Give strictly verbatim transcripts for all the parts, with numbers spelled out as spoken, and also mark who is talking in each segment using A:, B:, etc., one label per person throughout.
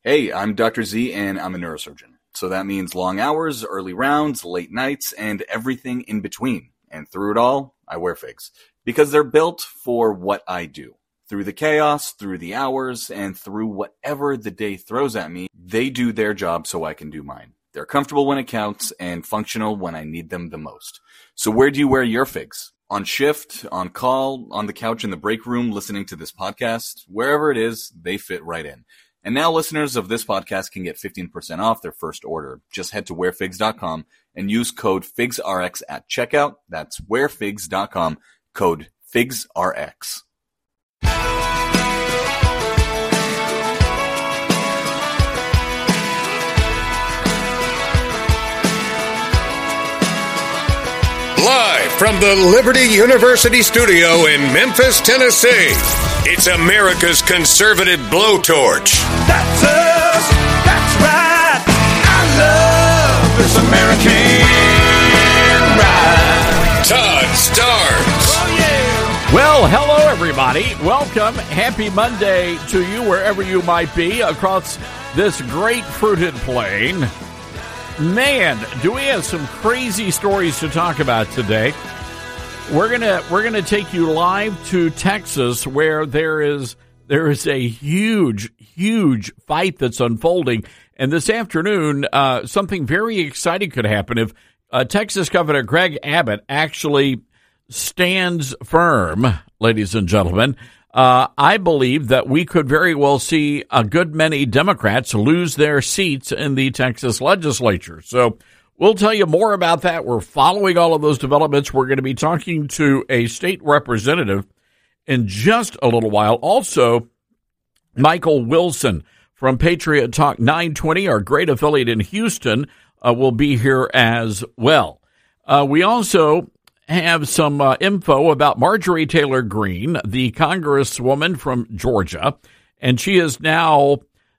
A: Hey, I'm Doctor Z, and I'm a neurosurgeon. So that means long hours, early rounds, late nights, and everything in between. And through it all, I wear figs. Because they're built for what I do. Through the chaos, through the hours, and through whatever the day throws at me, they do their job so I can do mine. They're comfortable when it counts, and functional when I need them the most. So where do you wear your figs? On shift, on call, on the couch in the break room, listening to this podcast? Wherever it is, they fit right in. And now listeners of this podcast can get fifteen percent off their first order. Just head to wear figs dot com and use code FIGSRX at checkout. That's wear figs dot com, code FIGSRX.
B: Live from the Liberty University studio in Memphis, Tennessee, it's America's conservative blowtorch.
C: That's us. That's right. I love this American ride.
B: Todd Starnes.
C: Oh, yeah.
D: Well, hello, everybody. Welcome. Happy Monday to you, wherever you might be, across this great fruited plain. Man, do we have some crazy stories to talk about today. We're gonna we're gonna take you live to Texas, where there is there is a huge, huge fight that's unfolding. And this afternoon, uh, something very exciting could happen if uh, Texas Governor Greg Abbott actually stands firm, ladies and gentlemen. Uh, I believe that we could very well see a good many Democrats lose their seats in the Texas legislature. So we'll tell you more about that. We're following all of those developments. We're going to be talking to a state representative in just a little while. Also, Michael Wilson from Patriot Talk nine twenty, our great affiliate in Houston, uh, will be here as well. Uh, we also have some uh, info about Marjorie Taylor Greene, the congresswoman from Georgia, and she is now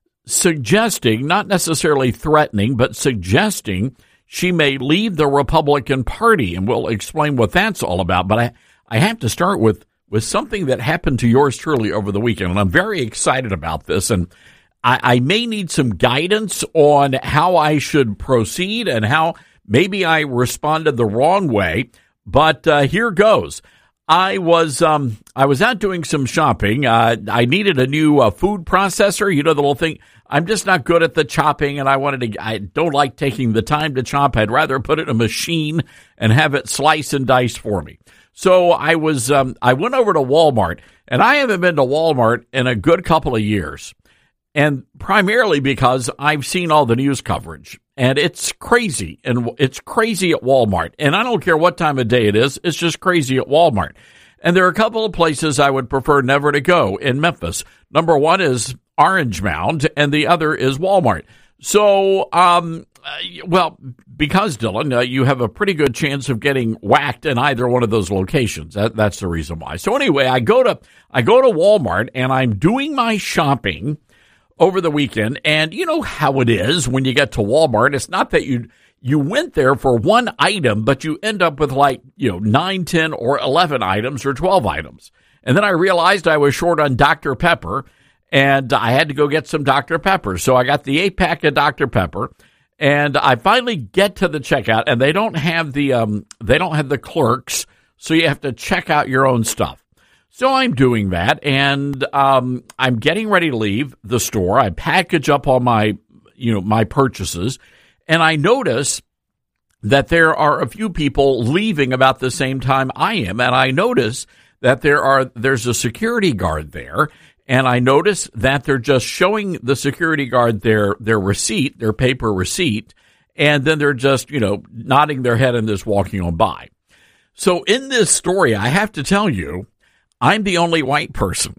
D: suggesting, not necessarily threatening, but suggesting she may leave the Republican Party, and we'll explain what that's all about. But I, I have to start with, with something that happened to yours truly over the weekend, and I'm very excited about this, and I, I may need some guidance on how I should proceed and how maybe I responded the wrong way. But uh, here goes. I was um, I was out doing some shopping. Uh, I needed a new uh, food processor. You know, the little thing. I'm just not good at the chopping, and I wanted to. I don't like taking the time to chop. I'd rather put it in a machine and have it slice and dice for me. So I was. Um, I went over to Walmart, and I haven't been to Walmart in a good couple of years, and primarily because I've seen all the news coverage. And it's crazy, and it's crazy at Walmart. And I don't care what time of day it is, it's just crazy at Walmart. And there are a couple of places I would prefer never to go in Memphis. Number one is Orange Mound, and the other is Walmart. So, um, well, because, Dylan, uh, you have a pretty good chance of getting whacked in either one of those locations. That, that's the reason why. So anyway, I go to I go to Walmart, and I'm doing my shopping over the weekend, and you know how it is when you get to Walmart. It's not that you you went there for one item, but you end up with like, you know, nine, ten, or eleven items or twelve items. And then I realized I was short on Doctor Pepper, and I had to go get some Doctor Pepper. So I got the eight-pack of Doctor Pepper, and I finally get to the checkout, and they don't have the um they don't have the clerks, so you have to check out your own stuff. So I'm doing that, and um, I'm getting ready to leave the store. I package up all my, you know, my purchases, and I notice that there are a few people leaving about the same time I am, and I notice that there are there's a security guard there, and I notice that they're just showing the security guard their their receipt, their paper receipt, and then they're just, you know, nodding their head and just walking on by. So in this story, I have to tell you, I'm the only white person.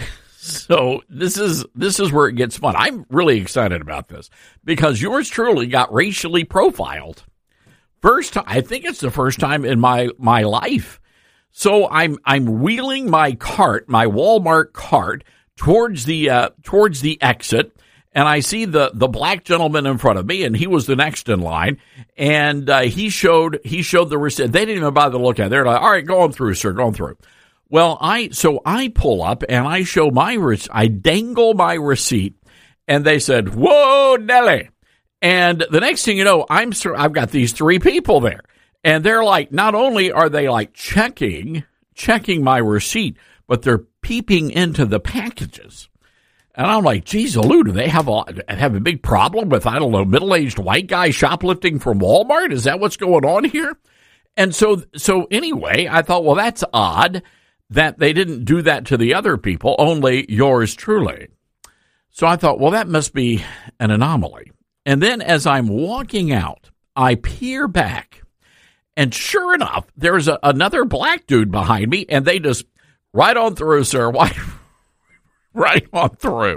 D: So this is this is where it gets fun. I'm really excited about this because yours truly got racially profiled. First time, I think it's the first time in my, my life. So I'm I'm wheeling my cart, my Walmart cart, towards the uh, towards the exit, and I see the, the black gentleman in front of me, and he was the next in line, and uh, he showed he showed the receipt. They didn't even bother to look at it. They're like, "All right, go on through, sir, go on through." Well, I so I pull up and I show my I dangle my receipt, And they said, whoa, Nelly. And the next thing you know, I'm I've got these three people there. And they're like, not only are they like checking, checking my receipt, but they're peeping into the packages. And I'm like, geez, Lou, do they have a, have a big problem with, I don't know, middle-aged white guy shoplifting from Walmart? Is that what's going on here? And so, so anyway, I thought, well, that's odd that they didn't do that to the other people, only yours truly. So I thought, well, that must be an anomaly. And then as I'm walking out, I peer back, and sure enough, there's a, another black dude behind me, and they just, right on through, sir, right, right on through.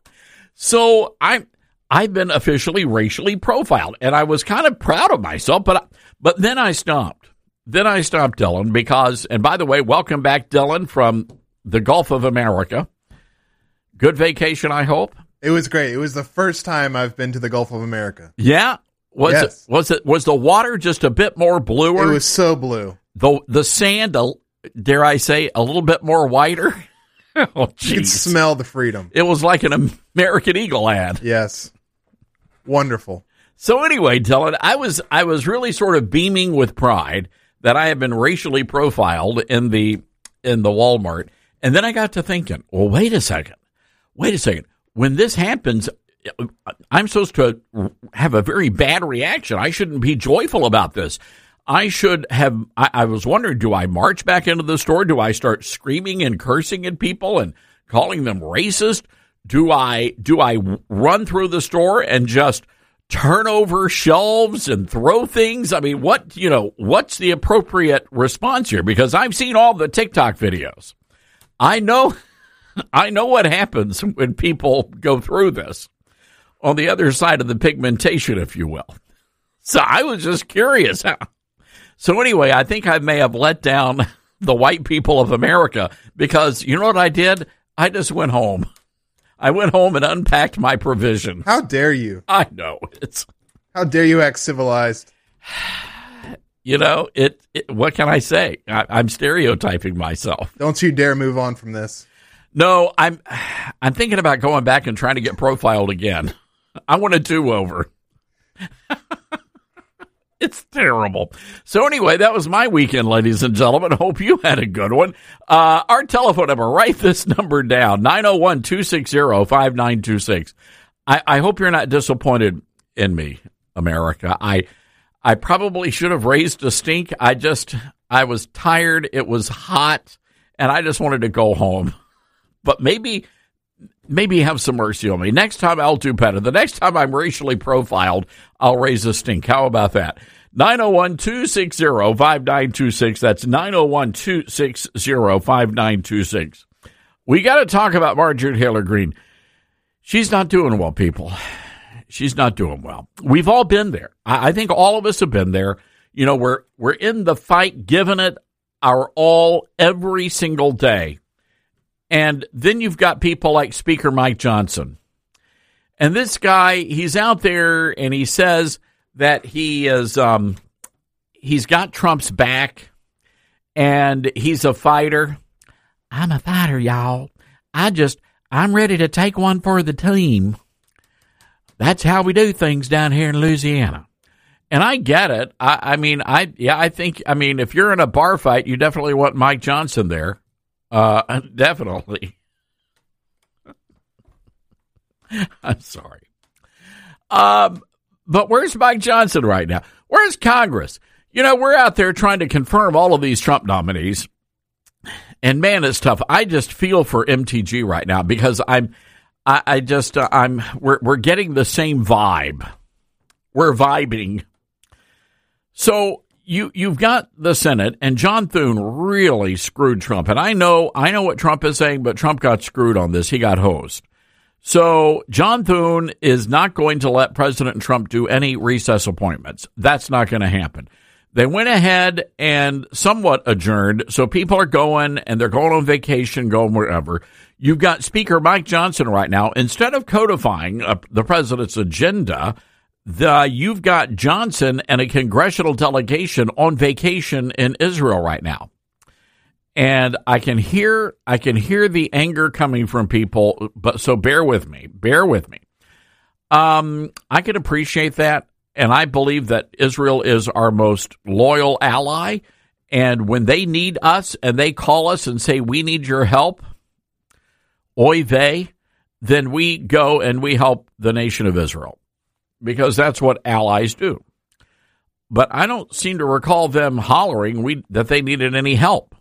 D: So I'm, I've been officially racially profiled, and I was kind of proud of myself, but, but then I stopped. Then I stopped, Dylan, because, and by the way, welcome back, Dylan, from the Gulf of America. Good vacation, I hope.
E: It was great. It was the first time I've been to the Gulf of America.
D: Yeah? Was
E: yes.
D: it was it was the water just a bit more bluer?
E: It was so blue.
D: The the sand, dare I say, a little bit more whiter? Oh, geez.
E: You could smell the freedom.
D: It was like an American Eagle ad.
E: Yes. Wonderful.
D: So anyway, Dylan, I was I was really sort of beaming with pride that I had been racially profiled in the in the Walmart. And then I got to thinking, well, wait a second. Wait a second. When this happens, I'm supposed to have a very bad reaction. I shouldn't be joyful about this. I should have, I, I was wondering, do I march back into the store? Do I start screaming and cursing at people and calling them racist? Do I, do I run through the store and just turn over shelves and throw things? I mean, what, you know, what's the appropriate response here? Because I've seen all the TikTok videos. I know, I know what happens when people go through this on the other side of the pigmentation, if you will. So I was just curious. So anyway, I think I may have let down the white people of America because you know what I did? I just went home. I went home and unpacked my provisions.
E: How dare you?
D: I know. It's.
E: How dare you act civilized?
D: You know, it. it what can I say? I, I'm stereotyping myself.
E: Don't you dare move on from this.
D: No, I'm. I'm thinking about going back and trying to get profiled again. I want a do-over. It's terrible. So anyway, that was my weekend, ladies and gentlemen. Hope you had a good one. Uh, our telephone number, write this number down, nine oh one, two six zero, five nine two six. I, I hope you're not disappointed in me, America. I I probably should have raised a stink. I just, I was tired. It was hot, and I just wanted to go home. But maybe... Maybe have some mercy on me. Next time I'll do better. The next time I'm racially profiled, I'll raise a stink. How about that? nine oh one, two six zero, five nine two six. That's nine oh one, two six zero, five nine two six. We got to talk about Marjorie Taylor Greene. She's not doing well, people. She's not doing well. We've all been there. I, I think all of us have been there. You know, we're we're in the fight, giving it our all every single day. And then you've got people like Speaker Mike Johnson. And this guy, he's out there and he says that he is, um, he's got Trump's back and he's a fighter. I'm a fighter, y'all. I just, I'm ready to take one for the team. That's how we do things down here in Louisiana. And I get it. I, I mean, I, yeah, I think, I mean, if you're in a bar fight, you definitely want Mike Johnson there. Uh, definitely. I'm sorry. Um, but where's Mike Johnson right now? Where's Congress? You know, we're out there trying to confirm all of these Trump nominees. And man, it's tough. I just feel for M T G right now because I'm, I, I just, uh, I'm, we're, we're getting the same vibe. We're vibing. So, You, you've got the Senate, and John Thune really screwed Trump. And I know, I know what Trump is saying, but Trump got screwed on this. He got hosed. So John Thune is not going to let President Trump do any recess appointments. That's not going to happen. They went ahead and somewhat adjourned. So people are going and they're going on vacation, going wherever. You've got Speaker Mike Johnson right now. Instead of codifying uh, the president's agenda, The, you've got Johnson and a congressional delegation on vacation in Israel right now. And I can hear I can hear the anger coming from people, but so bear with me. Bear with me. Um, I can appreciate that, and I believe that Israel is our most loyal ally, and when they need us and they call us and say, we need your help, oy vey, then we go and we help the nation of Israel, because that's what allies do. But I don't seem to recall them hollering we, that they needed any help.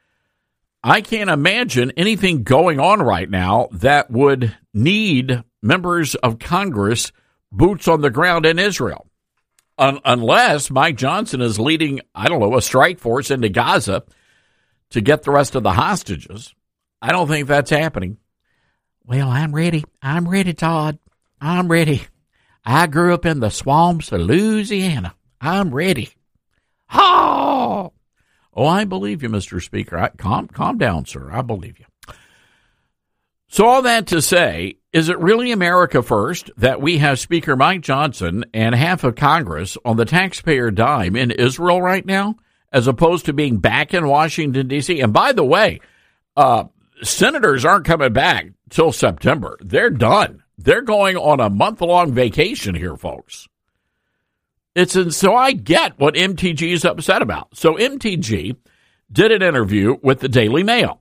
D: I can't imagine anything going on right now that would need members of Congress boots on the ground in Israel. Un- unless Mike Johnson is leading, I don't know, a strike force into Gaza to get the rest of the hostages. I don't think that's happening. Well, I'm ready. I'm ready, Todd. I'm ready. I grew up in the swamps of Louisiana. I'm ready. Oh, oh I believe you, Mister Speaker. I, calm, calm down, sir. I believe you. So all that to say, is it really America first that we have Speaker Mike Johnson and half of Congress on the taxpayer dime in Israel right now, as opposed to being back in Washington, D C? And by the way, uh, senators aren't coming back till September. They're done. They're going on a month-long vacation here, folks. It's in, so I get what M T G is upset about. So M T G did an interview with the Daily Mail.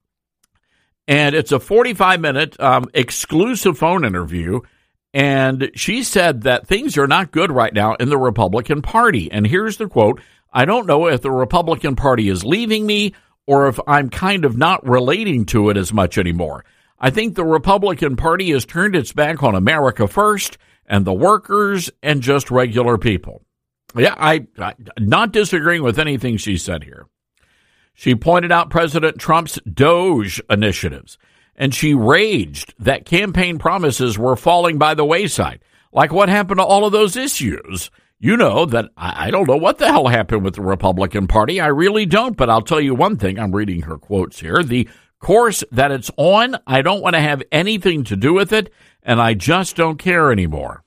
D: And it's a forty-five minute um, exclusive phone interview. And she said that things are not good right now in the Republican Party. And here's the quote: I don't know if the Republican Party is leaving me or if I'm kind of not relating to it as much anymore. I think the Republican Party has turned its back on America first and the workers and just regular people. Yeah, I, I not disagreeing with anything she said here. She pointed out President Trump's DOGE initiatives, and she raged that campaign promises were falling by the wayside. Like, what happened to all of those issues? You know that I, I don't know what the hell happened with the Republican Party. I really don't, but I'll tell you one thing. I'm reading her quotes here. The course that it's on, I don't want to have anything to do with it, and I just don't care anymore.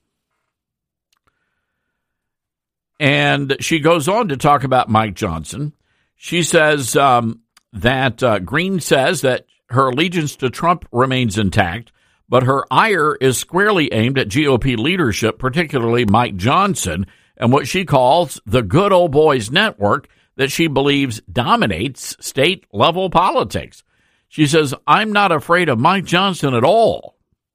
D: And she goes on to talk about Mike Johnson. She says um, that uh, Green says that her allegiance to Trump remains intact, but her ire is squarely aimed at G O P leadership, particularly Mike Johnson, and what she calls the good old boys network that she believes dominates state-level politics. She says, I'm not afraid of Mike Johnson at all.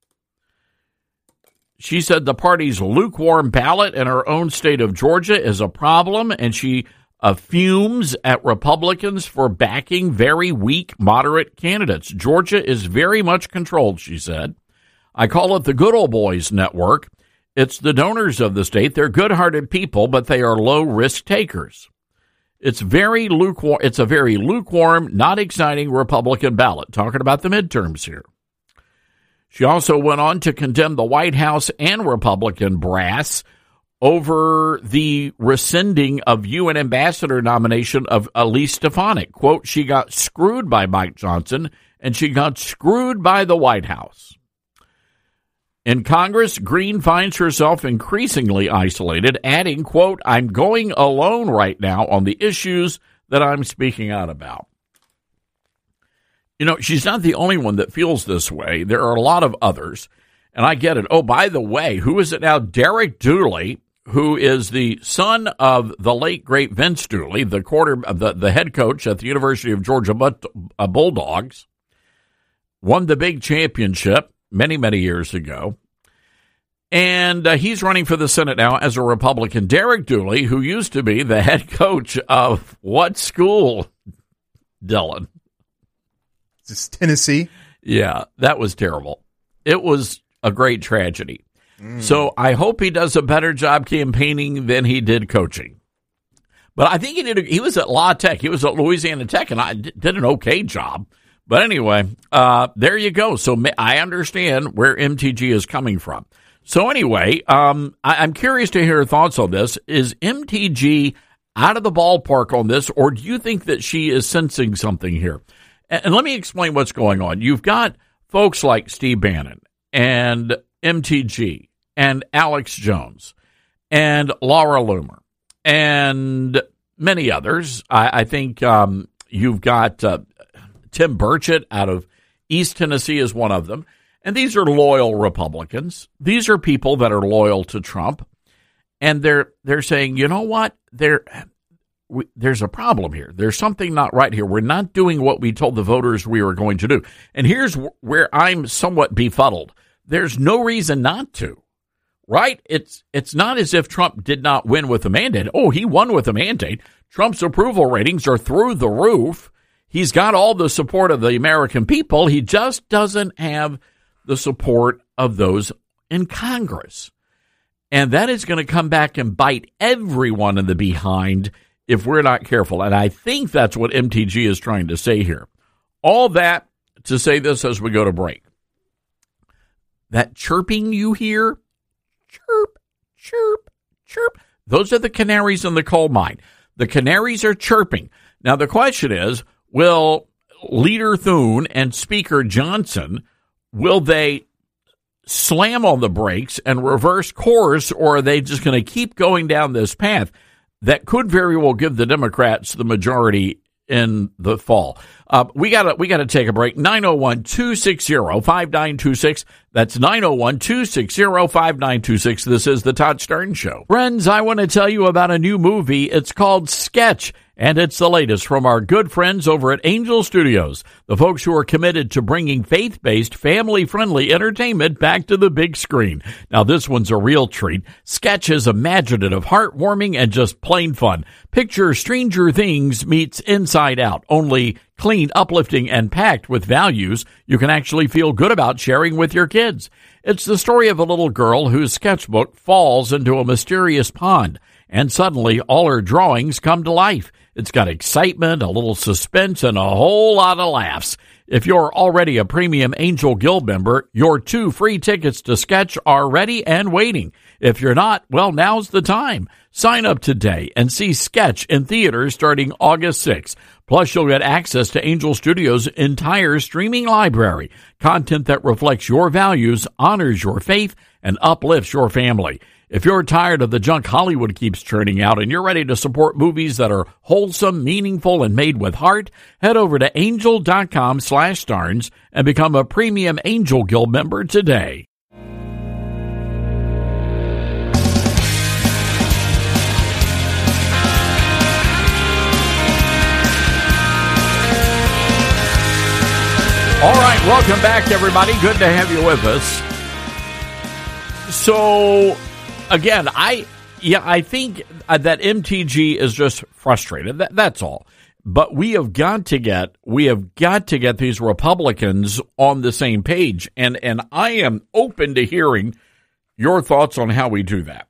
D: She said the party's lukewarm ballot in her own state of Georgia is a problem, and she Uh, fumes at Republicans for backing very weak, moderate candidates. Georgia is very much controlled, she said. I call it the good old boys network. It's the donors of the state. They're good-hearted people, but they are low-risk takers. It's very lukewarm. It's a very lukewarm, not exciting Republican ballot. Talking about the midterms here. She also went on to condemn the White House and Republican brass over the rescinding of U N ambassador nomination of Elise Stefanik. Quote, she got screwed by Mike Johnson, and she got screwed by the White House. In Congress, Green finds herself increasingly isolated, adding, quote, I'm going alone right now on the issues that I'm speaking out about. You know, she's not the only one that feels this way. There are a lot of others, and I get it. Oh, by the way, who is it now? Derek Dooley, who is the son of the late, great Vince Dooley, the quarter, the, the head coach at the University of Georgia Bulldogs, won the big championship many, many years ago. And uh, he's running for the Senate now as a Republican. Derek Dooley, who used to be the head coach of what school, Dylan?
E: Is this Tennessee?
D: Yeah, that was terrible. It was a great tragedy. So I hope he does a better job campaigning than he did coaching. But I think he did. A, he was at La Tech. He was at Louisiana Tech, and I did an okay job. But anyway, uh, there you go. So I understand where M T G is coming from. So anyway, um, I, I'm curious to hear your thoughts on this. Is M T G out of the ballpark on this, or do you think that she is sensing something here? And, and let me explain what's going on. You've got folks like Steve Bannon and M T G and Alex Jones and Laura Loomer and many others. I, I think um, you've got uh, Tim Burchett out of East Tennessee is one of them. And these are loyal Republicans. These are people that are loyal to Trump. And they're they're saying, you know what? There, we, there's a problem here. There's something not right here. We're not doing what we told the voters we were going to do. And here's where I'm somewhat befuddled. There's no reason not to, right? It's it's not as if Trump did not win with a mandate. Oh, he won with a mandate. Trump's approval ratings are through the roof. He's got all the support of the American people. He just doesn't have the support of those in Congress. And that is going to come back and bite everyone in the behind if we're not careful. And I think that's what M T G is trying to say here. All that to say this as we go to break. That chirping you hear, chirp, chirp, chirp, those are the canaries in the coal mine. The canaries are chirping. Now, the question is, will Leader Thune and Speaker Johnson, will they slam on the brakes and reverse course, or are they just going to keep going down this path that could very well give the Democrats the majority in the fall? Uh, we got we got to take a break. nine oh one, two six zero, five nine two six. That's nine oh one, two six zero, five nine two six. This is the Todd Stern Show. Friends, I want to tell you about a new movie. It's called Sketch, and it's the latest from our good friends over at Angel Studios, the folks who are committed to bringing faith-based, family-friendly entertainment back to the big screen. Now, this one's a real treat. Sketch is imaginative, heartwarming, and just plain fun. Picture Stranger Things meets Inside Out, only clean, uplifting, and packed with values you can actually feel good about sharing with your kids. It's the story of a little girl whose sketchbook falls into a mysterious pond, and suddenly all her drawings come to life. It's got excitement, a little suspense, and a whole lot of laughs. If you're already a premium Angel Guild member, your two free tickets to Sketch are ready and waiting. If you're not, well, now's the time. Sign up today and see Sketch in theaters starting August sixth. Plus, you'll get access to Angel Studios' entire streaming library, content that reflects your values, honors your faith, and uplifts your family. If you're tired of the junk Hollywood keeps churning out and you're ready to support movies that are wholesome, meaningful, and made with heart, head over to angel.com slash starns and become a premium Angel Guild member today. All right, welcome back, everybody. Good to have you with us. So, again, I yeah, I think that M T G is just frustrated. That, that's all. But we have got to get we have got to get these Republicans on the same page, and and I am open to hearing your thoughts on how we do that.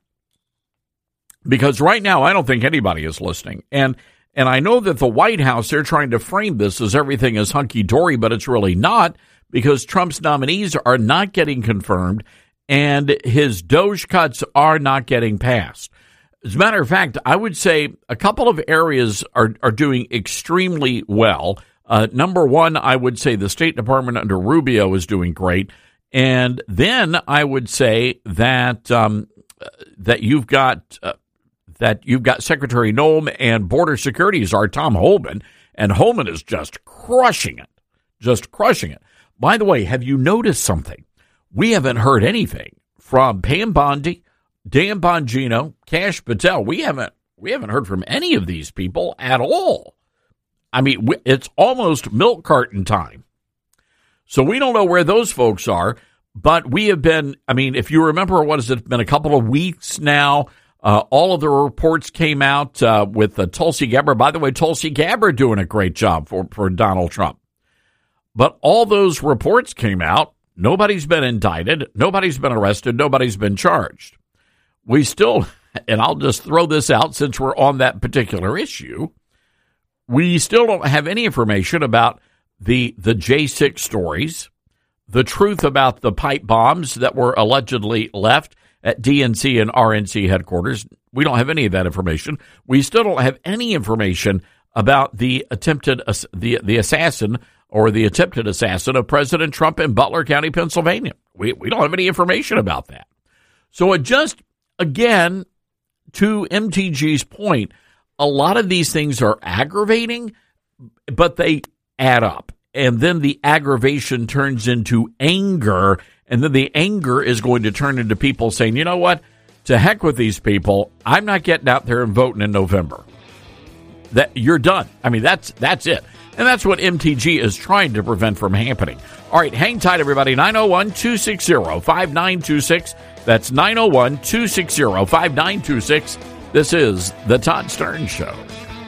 D: Because right now, I don't think anybody is listening, and. And I know that the White House, they're trying to frame this as everything is hunky-dory, but it's really not, because Trump's nominees are not getting confirmed and his Doge cuts are not getting passed. As a matter of fact, I would say a couple of areas are, are doing extremely well. Uh, number one, I would say the State Department under Rubio is doing great. And then I would say that um, that you've got... Uh, that you've got Secretary Noem and Border Security are Tom Homan, and Homan is just crushing it, just crushing it. By the way, have you noticed something? We haven't heard anything from Pam Bondi, Dan Bongino, Kash Patel. We haven't we haven't heard from any of these people at all. I mean, it's almost milk carton time. So we don't know where those folks are, but we have been, I mean, if you remember, what has it been, a couple of weeks now? Uh, all of the reports came out uh, with uh, Tulsi Gabbard. By the way, Tulsi Gabbard doing a great job for, for Donald Trump. But all those reports came out. Nobody's been indicted. Nobody's been arrested. Nobody's been charged. We still, and I'll just throw this out since we're on that particular issue, we still don't have any information about the, the J six stories, the truth about the pipe bombs that were allegedly left at D N C and R N C headquarters. We don't have any of that information. We still don't have any information about the attempted the the assassin or the attempted assassin of President Trump in Butler County, Pennsylvania. We we don't have any information about that. So it just, again, to M T G's point, a lot of these things are aggravating, but they add up. and then the aggravation turns into anger, and then the anger is going to turn into people saying, you know what, to heck with these people, I'm not getting out there and voting in November. That you're done. I mean, that's that's it. And that's what M T G is trying to prevent from happening. All right, hang tight, everybody. nine oh one, two six zero, five nine two six. That's nine oh one, two six zero, five nine two six. This is The Todd Stern Show.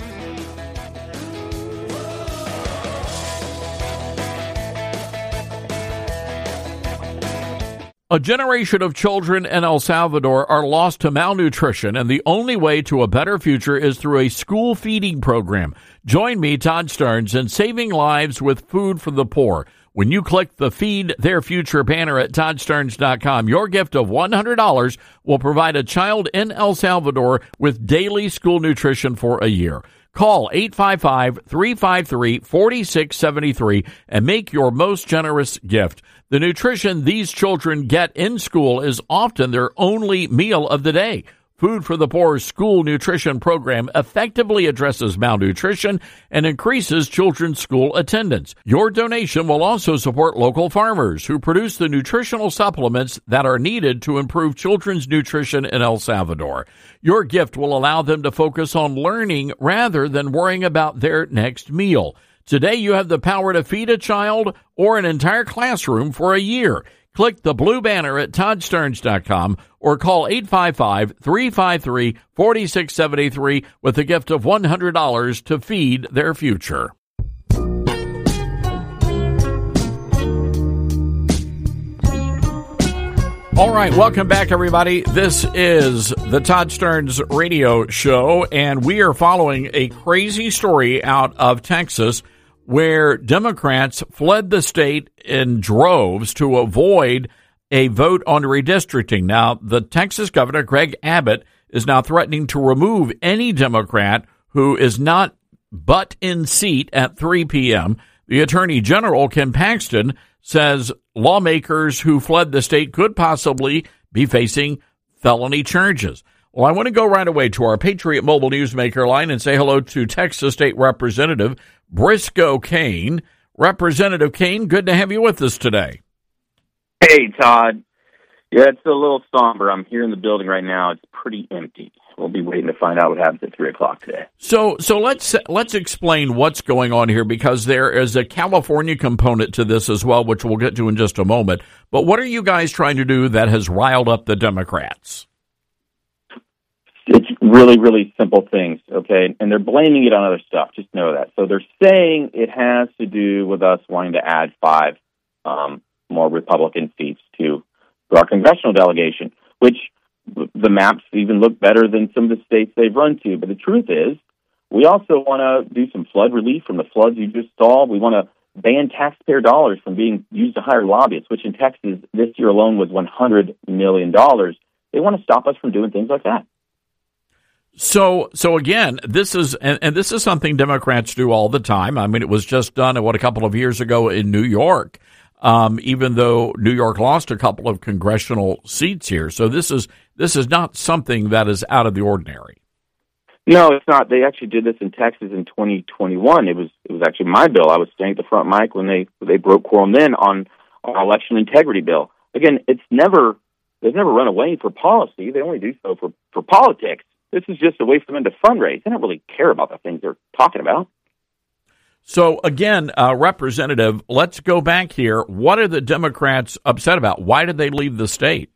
D: A generation of children in El Salvador are lost to malnutrition, and the only way to a better future is through a school feeding program. Join me, Todd Stearns, in saving lives with food for the poor. When you click the Feed Their Future banner at todd stearns dot com, your gift of one hundred dollars will provide a child in El Salvador with daily school nutrition for a year. Call eight five five, three five three, four six seven three and make your most generous gift. The nutrition these children get in school is often their only meal of the day. Food for the Poor's school nutrition program effectively addresses malnutrition and increases children's school attendance. Your donation will also support local farmers who produce the nutritional supplements that are needed to improve children's nutrition in El Salvador. Your gift will allow them to focus on learning rather than worrying about their next meal. Today, you have the power to feed a child or an entire classroom for a year. Click the blue banner at todd stearns dot com or call eight five five, three five three, four six seven three with a gift of one hundred dollars to feed their future. All right, welcome back, everybody. This is the Todd Stearns Radio Show, and we are following a crazy story out of Texas where Democrats fled the state in droves to avoid a vote on redistricting. Now, the Texas governor, Greg Abbott, is now threatening to remove any Democrat who is not but in seat at three p.m. The Attorney General, Ken Paxton, says lawmakers who fled the state could possibly be facing felony charges. Well, I want to go right away to our Patriot Mobile Newsmaker line and say hello to Texas State Representative Briscoe Cain. Representative Cain, good to have you with us today.
F: Hey, Todd. Yeah, it's a little somber. I'm here in the building right now. It's pretty empty. We'll be waiting to find out what happens at three o'clock today.
D: So so let's let's explain what's going on here, because there is a California component to this as well, which we'll get to in just a moment. But what are you guys trying to do that has riled up the Democrats?
F: It's really, really simple things, okay? And they're blaming it on other stuff. Just know that. So they're saying it has to do with us wanting to add five um, more Republican seats to our congressional delegation, which the maps even look better than some of the states they've run to. But the truth is, we also want to do some flood relief from the floods you just saw. We want to ban taxpayer dollars from being used to hire lobbyists, which in Texas this year alone was one hundred million dollars. They want to stop us from doing things like that.
D: So, so again, this is, and, and this is something Democrats do all the time. I mean, it was just done, what, a couple of years ago in New York, um, even though New York lost a couple of congressional seats here. So this is, this is not something that is out of the ordinary.
F: No, it's not. They actually did this in Texas in twenty twenty-one. It was, it was actually my bill. I was staying at the front mic when they, they broke quorum then on our election integrity bill. Again, it's never, they've never run away for policy. They only do so for, for politics. This is just a way for them to fundraise. They don't really care about the things they're talking about.
D: So, again, uh, Representative, let's go back here. What are the Democrats upset about? Why did they leave the state?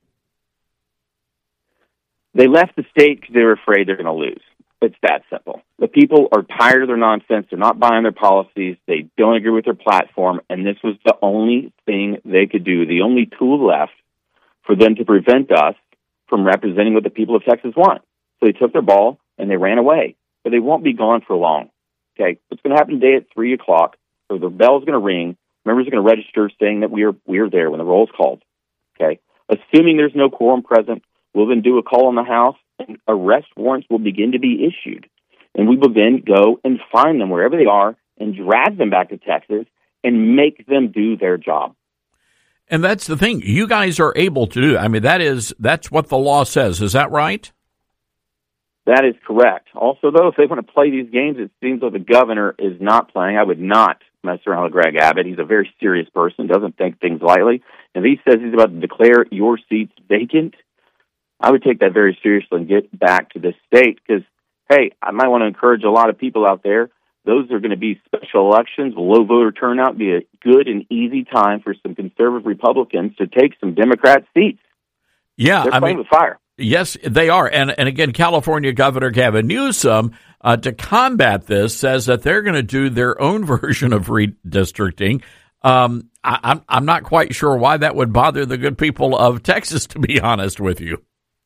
F: They left the state because they were afraid they're going to lose. It's that simple. The people are tired of their nonsense. They're not buying their policies. They don't agree with their platform. And this was the only thing they could do, the only tool left for them to prevent us from representing what the people of Texas want. So they took their ball and they ran away. But they won't be gone for long. Okay, what's going to happen today at three o'clock? So the bell's going to ring. Members are going to register saying that we are we are there when the roll's called. Okay, assuming there's no quorum present, we'll then do a call on the House, and arrest warrants will begin to be issued. And we will then go and find them wherever they are and drag them back to Texas and make them do their job.
D: And that's the thing. You guys are able to do it. I mean, that is that's what the law says. Is that right?
F: That is correct. Also, though, if they want to play these games, it seems like the governor is not playing. I would not mess around with Greg Abbott. He's a very serious person, doesn't take things lightly. And if he says he's about to declare your seats vacant, I would take that very seriously and get back to this state because, hey, I might want to encourage a lot of people out there. Those are going to be special elections, low voter turnout, be a good and easy time for some conservative Republicans to take some Democrat seats.
D: Yeah,
F: They're
D: I
F: playing
D: mean,
F: with fire.
D: Yes, they are. And and again, California Governor Gavin Newsom, uh, to combat this, says that they're going to do their own version of redistricting. Um, I, I'm I'm not quite sure why that would bother the good people of Texas, to be honest with you.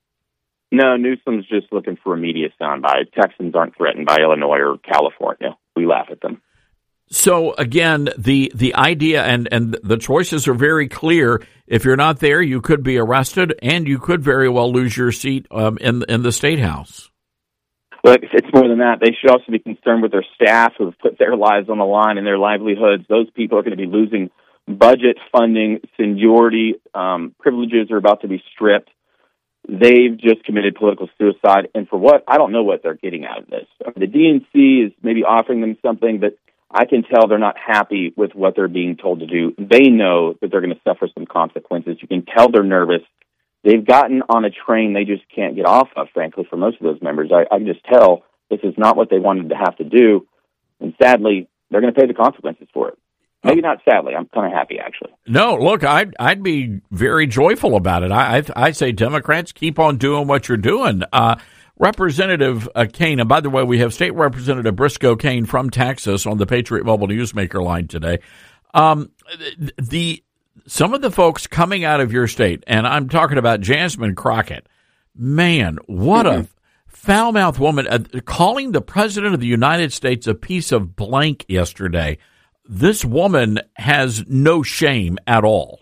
F: No, Newsom's just looking for a media soundbite. Texans aren't threatened by Illinois or California. We laugh at them.
D: So again, the the idea and, and the choices are very clear. If you're not there, you could be arrested, and you could very well lose your seat um, in in the state house.
F: But it's more than that. They should also be concerned with their staff who have put their lives on the line and their livelihoods. Those people are going to be losing budget funding, seniority, um, privileges are about to be stripped. They've just committed political suicide, and for what? I don't know what they're getting out of this. The D N C is maybe offering them something, but I can tell they're not happy with what they're being told to do. They know that they're going to suffer some consequences. You can tell they're nervous. They've gotten on a train they just can't get off of, frankly, for most of those members. I, I can just tell this is not what they wanted to have to do, and sadly, they're going to pay the consequences for it. Maybe not sadly. I'm kind of happy, actually.
D: No, look, I'd, I'd be very joyful about it. I, I, I say Democrats, keep on doing what you're doing. Uh, Representative uh, Kaine, and by the way, we have State Representative Briscoe Cain from Texas on the Patriot Mobile Newsmaker line today. Um, the some of the folks coming out of your state, and I'm talking about Jasmine Crockett, man, what mm-hmm. a foul-mouthed woman, uh, calling the President of the United States a piece of blank yesterday. This woman has no shame at all.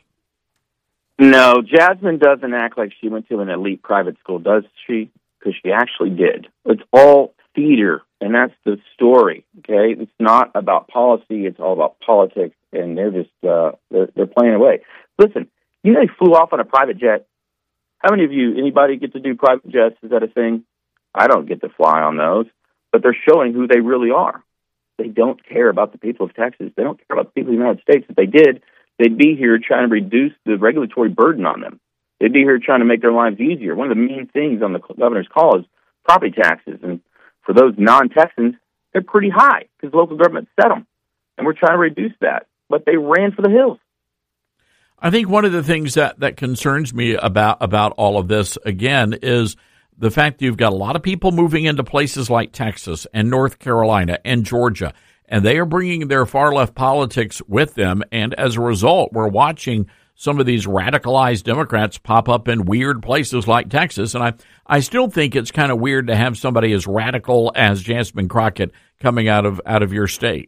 F: No, Jasmine doesn't act like she went to an elite private school, does she? Because she actually did. It's all theater, and that's the story, okay? It's not about policy. It's all about politics, and they're just uh, they're, they're playing away. Listen, you know they flew off on a private jet. How many of you, anybody get to do private jets? Is that a thing? I don't get to fly on those, but they're showing who they really are. They don't care about the people of Texas. They don't care about the people of the United States. If they did, they'd be here trying to reduce the regulatory burden on them. They'd be here trying to make their lives easier. One of the main things on the governor's call is property taxes. And for those non-Texans, they're pretty high because local government set them. And we're trying to reduce that. But they ran for the hills.
D: I think one of the things that, that concerns me about, about all of this, again, is the fact that you've got a lot of people moving into places like Texas and North Carolina and Georgia, and they are bringing their far-left politics with them. And as a result, we're watching some of these radicalized Democrats pop up in weird places like Texas. And I, I still think it's kind of weird to have somebody as radical as Jasmine Crockett coming out of out of your state.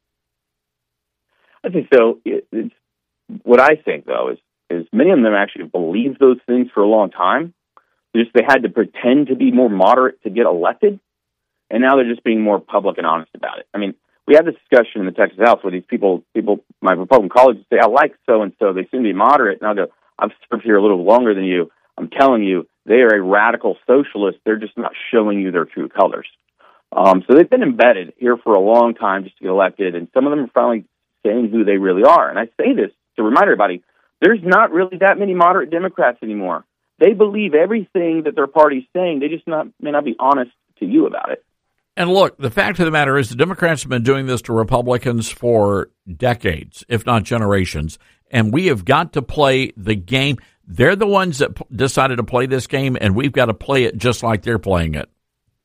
F: I think so. It, it's, what I think, though, is, is many of them actually believed those things for a long time. Just they had to pretend to be more moderate to get elected, and now they're just being more public and honest about it. I mean, we had this discussion in the Texas House where these people, people, my Republican colleagues say, I like so-and-so, they seem to be moderate, and I'll go, I've served here a little longer than you. I'm telling you, they are a radical socialist. They're just not showing you their true colors. Um, so they've been embedded here for a long time just to get elected, and some of them are finally saying who they really are. And I say this to remind everybody, there's not really that many moderate Democrats anymore. They believe everything that their party's saying. They just not may not be honest to you about it.
D: And look, the fact of the matter is the Democrats have been doing this to Republicans for decades, if not generations, and we have got to play the game. They're the ones that p- decided to play this game, and we've got to play it just like they're playing it.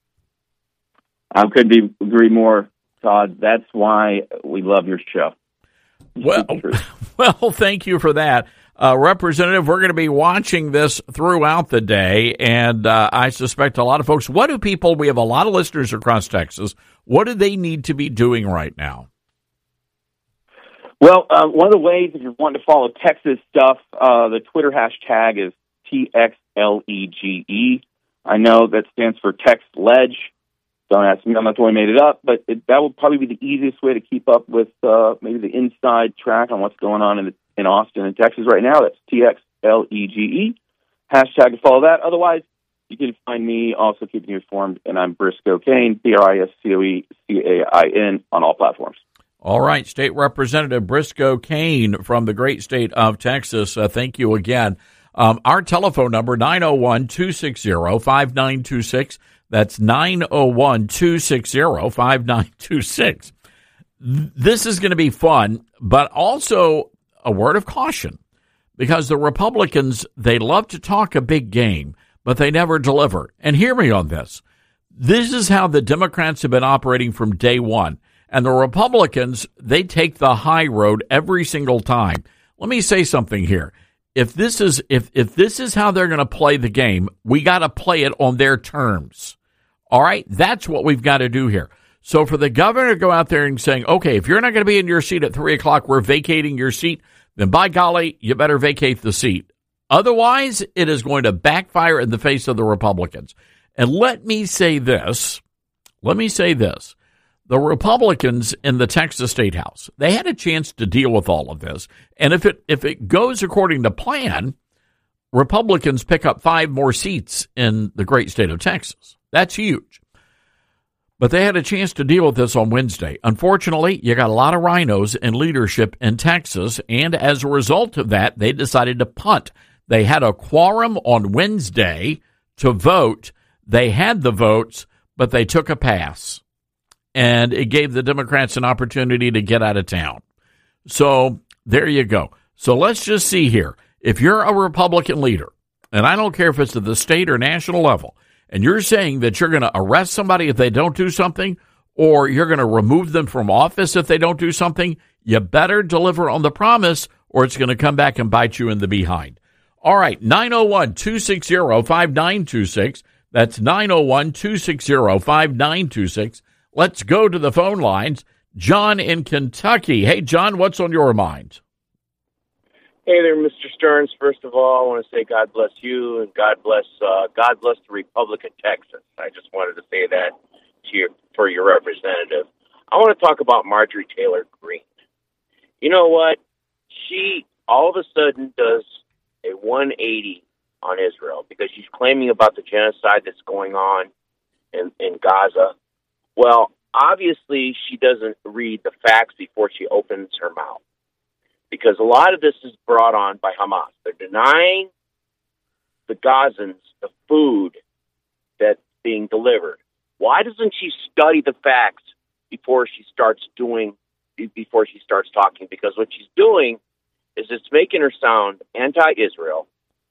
F: I couldn't be, agree more, Todd. That's why we love your show.
D: Well, well, thank you for that. Uh, Representative, we're going to be watching this throughout the day, and uh, I suspect a lot of folks, what do people, we have a lot of listeners across Texas, what do they need to be doing right now?
F: Well, uh, one of the ways, if you're wanting to follow Texas stuff, uh, the Twitter hashtag is T X L E G E. I know that stands for Text Ledge. Don't ask me, I'm not the one who made it up, but it, that will probably be the easiest way to keep up with uh, maybe the inside track on what's going on in the in Austin and Texas right now. That's T X L E G E. Hashtag to follow that. Otherwise, you can find me also keeping you informed, and I'm Briscoe Cain, B R I S C O E C A I N, on all platforms.
D: All right, State Representative Briscoe Cain from the great state of Texas. Uh, thank you again. Um, our telephone number, nine oh one, two six zero, five nine two six. That's nine oh one, two six zero, five nine two six. This is going to be fun, but also a word of caution, because the Republicans, they love to talk a big game, but they never deliver. And hear me on this. This is how the Democrats have been operating from day one. And the Republicans, they take the high road every single time. Let me say something here. If this is if if this is how they're going to play the game, we got to play it on their terms. All right? That's what we've got to do here. So for the governor to go out there and saying, okay, if you're not going to be in your seat at three o'clock, we're vacating your seat, then by golly, you better vacate the seat. Otherwise, it is going to backfire in the face of the Republicans. And let me say this. Let me say this. The Republicans in the Texas State House, they had a chance to deal with all of this. And if it if it goes according to plan, Republicans pick up five more seats in the great state of Texas. That's huge. But they had a chance to deal with this on Wednesday. Unfortunately, you got a lot of rhinos in leadership in Texas, and as a result of that, they decided to punt. They had a quorum on Wednesday to vote. They had the votes, but they took a pass. And it gave the Democrats an opportunity to get out of town. So there you go. So let's just see here. If you're a Republican leader, and I don't care if it's at the state or national level, and you're saying that you're going to arrest somebody if they don't do something, or you're going to remove them from office if they don't do something, you better deliver on the promise, or it's going to come back and bite you in the behind. All right, nine oh one, two six zero, five nine two six. That's nine oh one, two six zero, five nine two six. Let's go to the phone lines. John in Kentucky. Hey, John, what's on your mind?
G: Hey there, Mister Stearns. First of all, I want to say God bless you and God bless uh, God bless the Republic of Texas. I just wanted to say that to you, for your representative. I want to talk about Marjorie Taylor Greene. You know what? She all of a sudden does a one eighty on Israel because she's claiming about the genocide that's going on in, in Gaza. Well, obviously, she doesn't read the facts before she opens her mouth, because a lot of this is brought on by Hamas. They're denying the Gazans the food that's being delivered. Why doesn't she study the facts before she starts doing, before she starts talking? Because what she's doing is it's making her sound anti-Israel,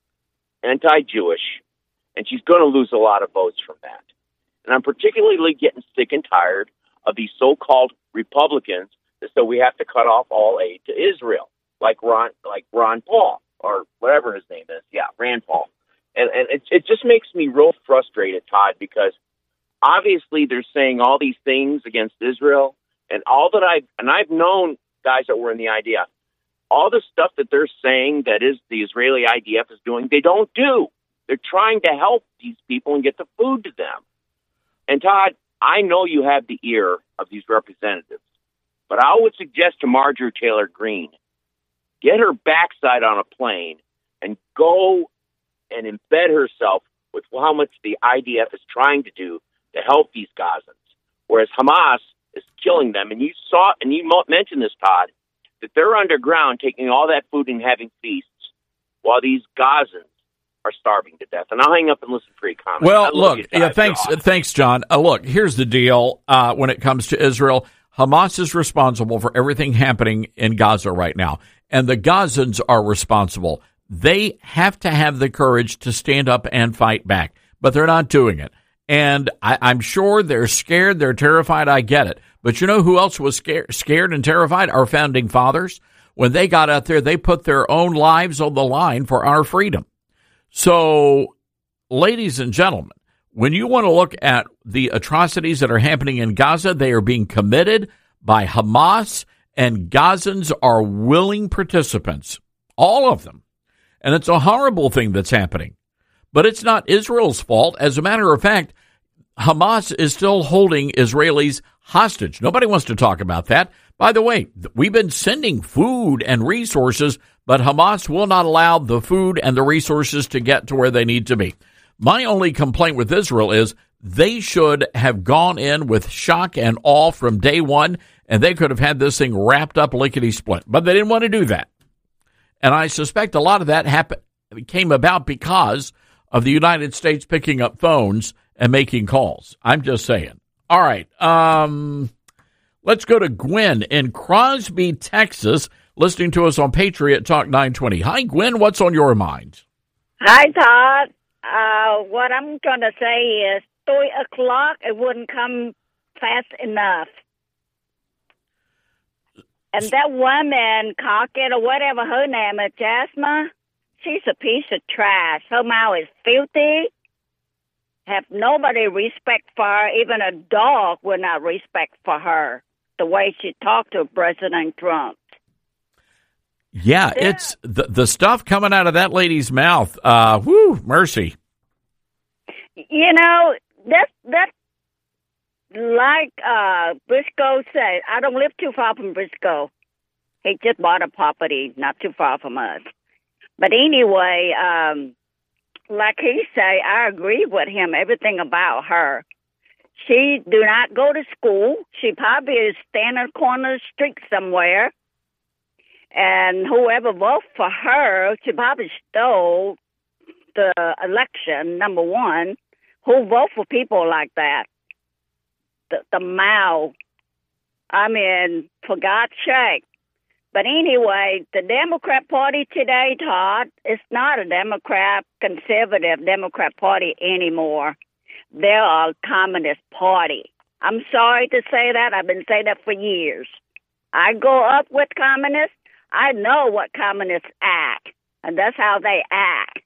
G: anti-Jewish, and she's going to lose a lot of votes from that. And I'm particularly getting sick and tired of these so-called Republicans that say we have to cut off all aid to Israel, like Ron, like Ron Paul, or whatever his name is. Yeah, Rand Paul. And and it, it just makes me real frustrated, Todd, because obviously they're saying all these things against Israel, and all that I've, and I've known guys that were in the I D F, all the stuff that they're saying that is the Israeli I D F is doing, they don't do. They're trying to help these people and get the food to them. And Todd, I know you have the ear of these representatives, but I would suggest to Marjorie Taylor Greene, get her backside on a plane and go and embed herself with how much the I D F is trying to do to help these Gazans, whereas Hamas is killing them. And you saw, and you mentioned this, Todd, that they're underground taking all that food and having feasts while these Gazans are starving to death. And I'll hang up and listen for your comments.
D: Well, look, yeah, thanks, thanks, John. Uh, look, here's the deal. Uh, when it comes to Israel, Hamas is responsible for everything happening in Gaza right now, and the Gazans are responsible. They have to have the courage to stand up and fight back, but they're not doing it. And I, I'm sure they're scared, they're terrified. I get it. But you know who else was scared, scared and terrified? Our founding fathers. When they got out there, they put their own lives on the line for our freedom. So, ladies and gentlemen, when you want to look at the atrocities that are happening in Gaza, they are being committed by Hamas, and Gazans are willing participants, all of them. And it's a horrible thing that's happening. But it's not Israel's fault. As a matter of fact, Hamas is still holding Israelis hostage. Nobody wants to talk about that. By the way, we've been sending food and resources, but Hamas will not allow the food and the resources to get to where they need to be. My only complaint with Israel is they should have gone in with shock and awe from day one and they could have had this thing wrapped up lickety-split. But they didn't want to do that. And I suspect a lot of that happened, came about because of the United States picking up phones and making calls. I'm just saying. All right. Um, let's go to Gwen in Crosby, Texas, listening to us on Patriot Talk nine twenty. Hi, Gwen. What's on your mind?
H: Hi, Todd. Uh, what I'm going to say is three o'clock, it wouldn't come fast enough. And that woman, Cockett, or whatever her name is, Jasmine, she's a piece of trash. Her mouth is filthy. Have nobody respect for her. Even a dog would not respect for her, the way she talked to President Trump.
D: Yeah,
H: Yeah.
D: it's the, the stuff coming out of that lady's mouth. Uh, whoo, mercy.
H: You know, that's, that's like uh, Briscoe said. I don't live too far from Briscoe. He just bought a property not too far from us. But anyway, um, like he say, I agree with him, everything about her. She do not go to school. She probably is standing on the corner of the street somewhere. And whoever vote for her, she probably stole the election, number one. Who vote for people like that? The, the mouth. I mean, for God's sake. But anyway, the Democrat Party today, Todd, it's not a Democrat, conservative Democrat Party anymore. They're a communist party. I'm sorry to say that. I've been saying that for years. I go up with communists. I know what communists act, and that's how they act.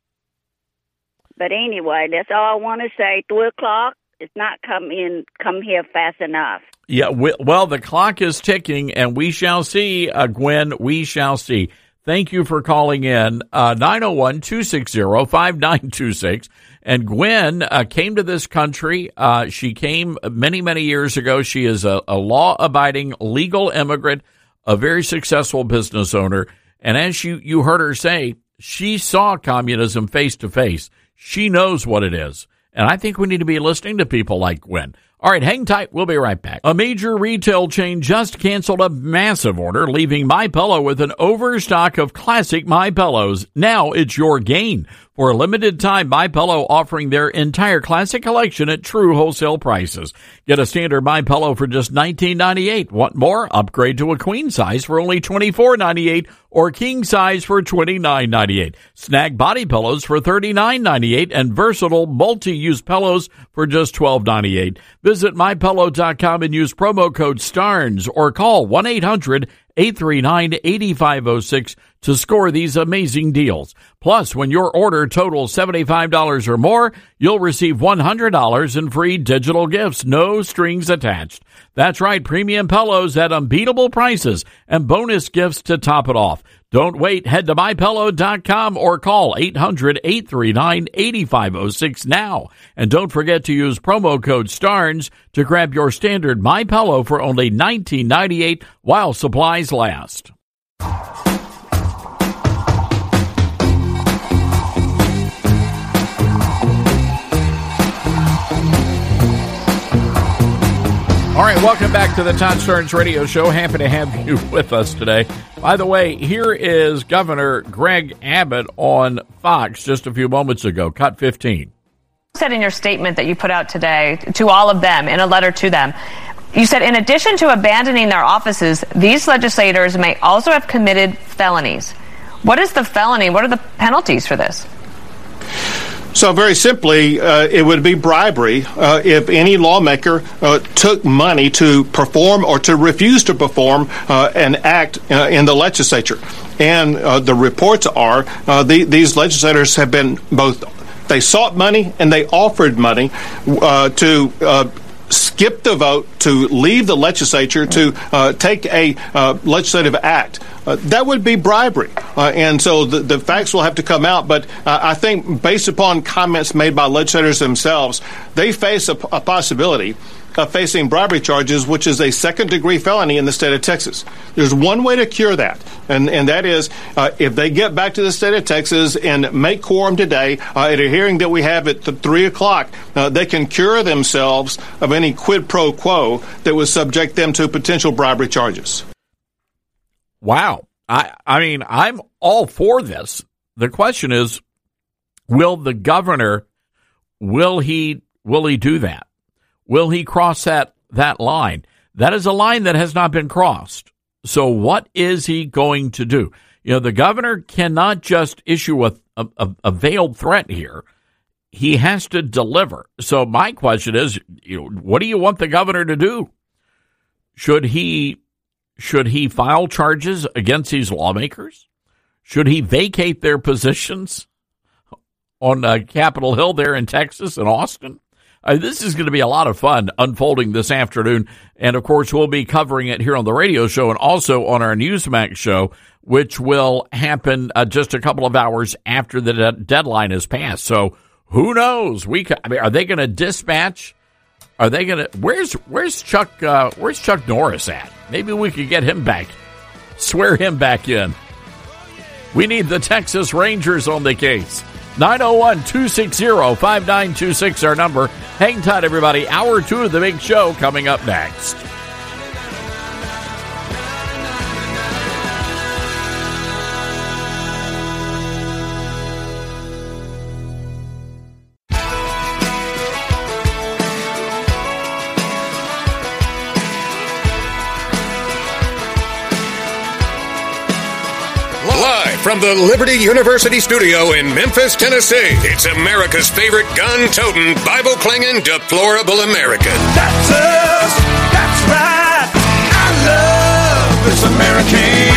H: But anyway, that's all I want to say. Three o'clock, it's not come in, come here fast enough.
D: Yeah, we, well, the clock is ticking, and we shall see, uh, Gwen, we shall see. Thank you for calling in, uh, nine oh one, two six zero, five nine two six. And Gwen uh, came to this country. Uh, she came many, many years ago. She is a, a law-abiding, legal immigrant, a very successful business owner. And as you, you heard her say, she saw communism face to face. She knows what it is. And I think we need to be listening to people like Gwen. All right, hang tight. We'll be right back. A major retail chain just canceled a massive order, leaving MyPillow with an overstock of classic MyPillows. Now it's your gain. For a limited time, MyPillow offering their entire classic collection at true wholesale prices. Get a standard MyPillow for just nineteen ninety-eight dollars. Want more? Upgrade to a queen size for only twenty-four ninety-eight or king size for twenty-nine ninety-eight. Snag body pillows for thirty-nine ninety-eight and versatile multi-use pillows for just twelve ninety-eight. Visit my pillow dot com and use promo code STARNS or call one eight hundred eight three nine eight five zero six to score these amazing deals. Plus, when your order totals seventy-five dollars or more, you'll receive one hundred dollars in free digital gifts, no strings attached. That's right, premium pillows at unbeatable prices and bonus gifts to top it off. Don't wait. Head to my pillow dot com or call eight hundred eight three nine eight five zero six now. And don't forget to use promo code STARNS to grab your standard MyPillow for only nineteen ninety-eight while supplies last. All right, welcome back to the Todd Starnes Radio Show. Happy to have you with us today. By the way, here is Governor Greg Abbott on Fox just a few moments ago, cut fifteen.
I: You said in your statement that you put out today to all of them, in a letter to them, you said, in addition to abandoning their offices, these legislators may also have committed felonies. What is the felony? What are the penalties for this?
J: So very simply, uh, it would be bribery uh, if any lawmaker uh, took money to perform or to refuse to perform uh, an act uh, in the legislature. And uh, the reports are uh, the, these legislators have been both, they sought money and they offered money uh, to uh, skip the vote, to leave the legislature, to uh, take a uh, legislative act. Uh, that would be bribery. Uh, and so the, the facts will have to come out. But uh, I think based upon comments made by legislators themselves, they face a, a possibility of facing bribery charges, which is a second-degree felony in the state of Texas. There's one way to cure that, and, and that is uh, if they get back to the state of Texas and make quorum today uh, at a hearing that we have at th- three o'clock, uh, they can cure themselves of any quid pro quo that would subject them to potential bribery charges.
D: Wow. I, I mean, I'm all for this. The question is, will the governor, will he, will he do that? Will he cross that, that line? That is a line that has not been crossed. So what is he going to do? You know, the governor cannot just issue a, a, a veiled threat here. He has to deliver. So my question is, you know, what do you want the governor to do? Should he, should he file charges against these lawmakers? Should he vacate their positions on uh, Capitol Hill there in Texas and Austin? Uh, this is going to be a lot of fun unfolding this afternoon. And, of course, we'll be covering it here on the radio show and also on our Newsmax show, which will happen uh, just a couple of hours after the de- deadline is passed. So who knows? We could, I mean, are they going to dispatch? Are they going to? Where's Where's Chuck? Uh, where's Chuck Norris at? Maybe we could get him back, swear him back in. We need the Texas Rangers on the case. nine oh one, two six zero, five nine two six, our number. Hang tight, everybody. Hour two of the big show coming up next.
B: From the Liberty University studio in Memphis, Tennessee, it's America's favorite gun-toting, Bible-clinging, deplorable American.
C: That's us. That's right. I love this American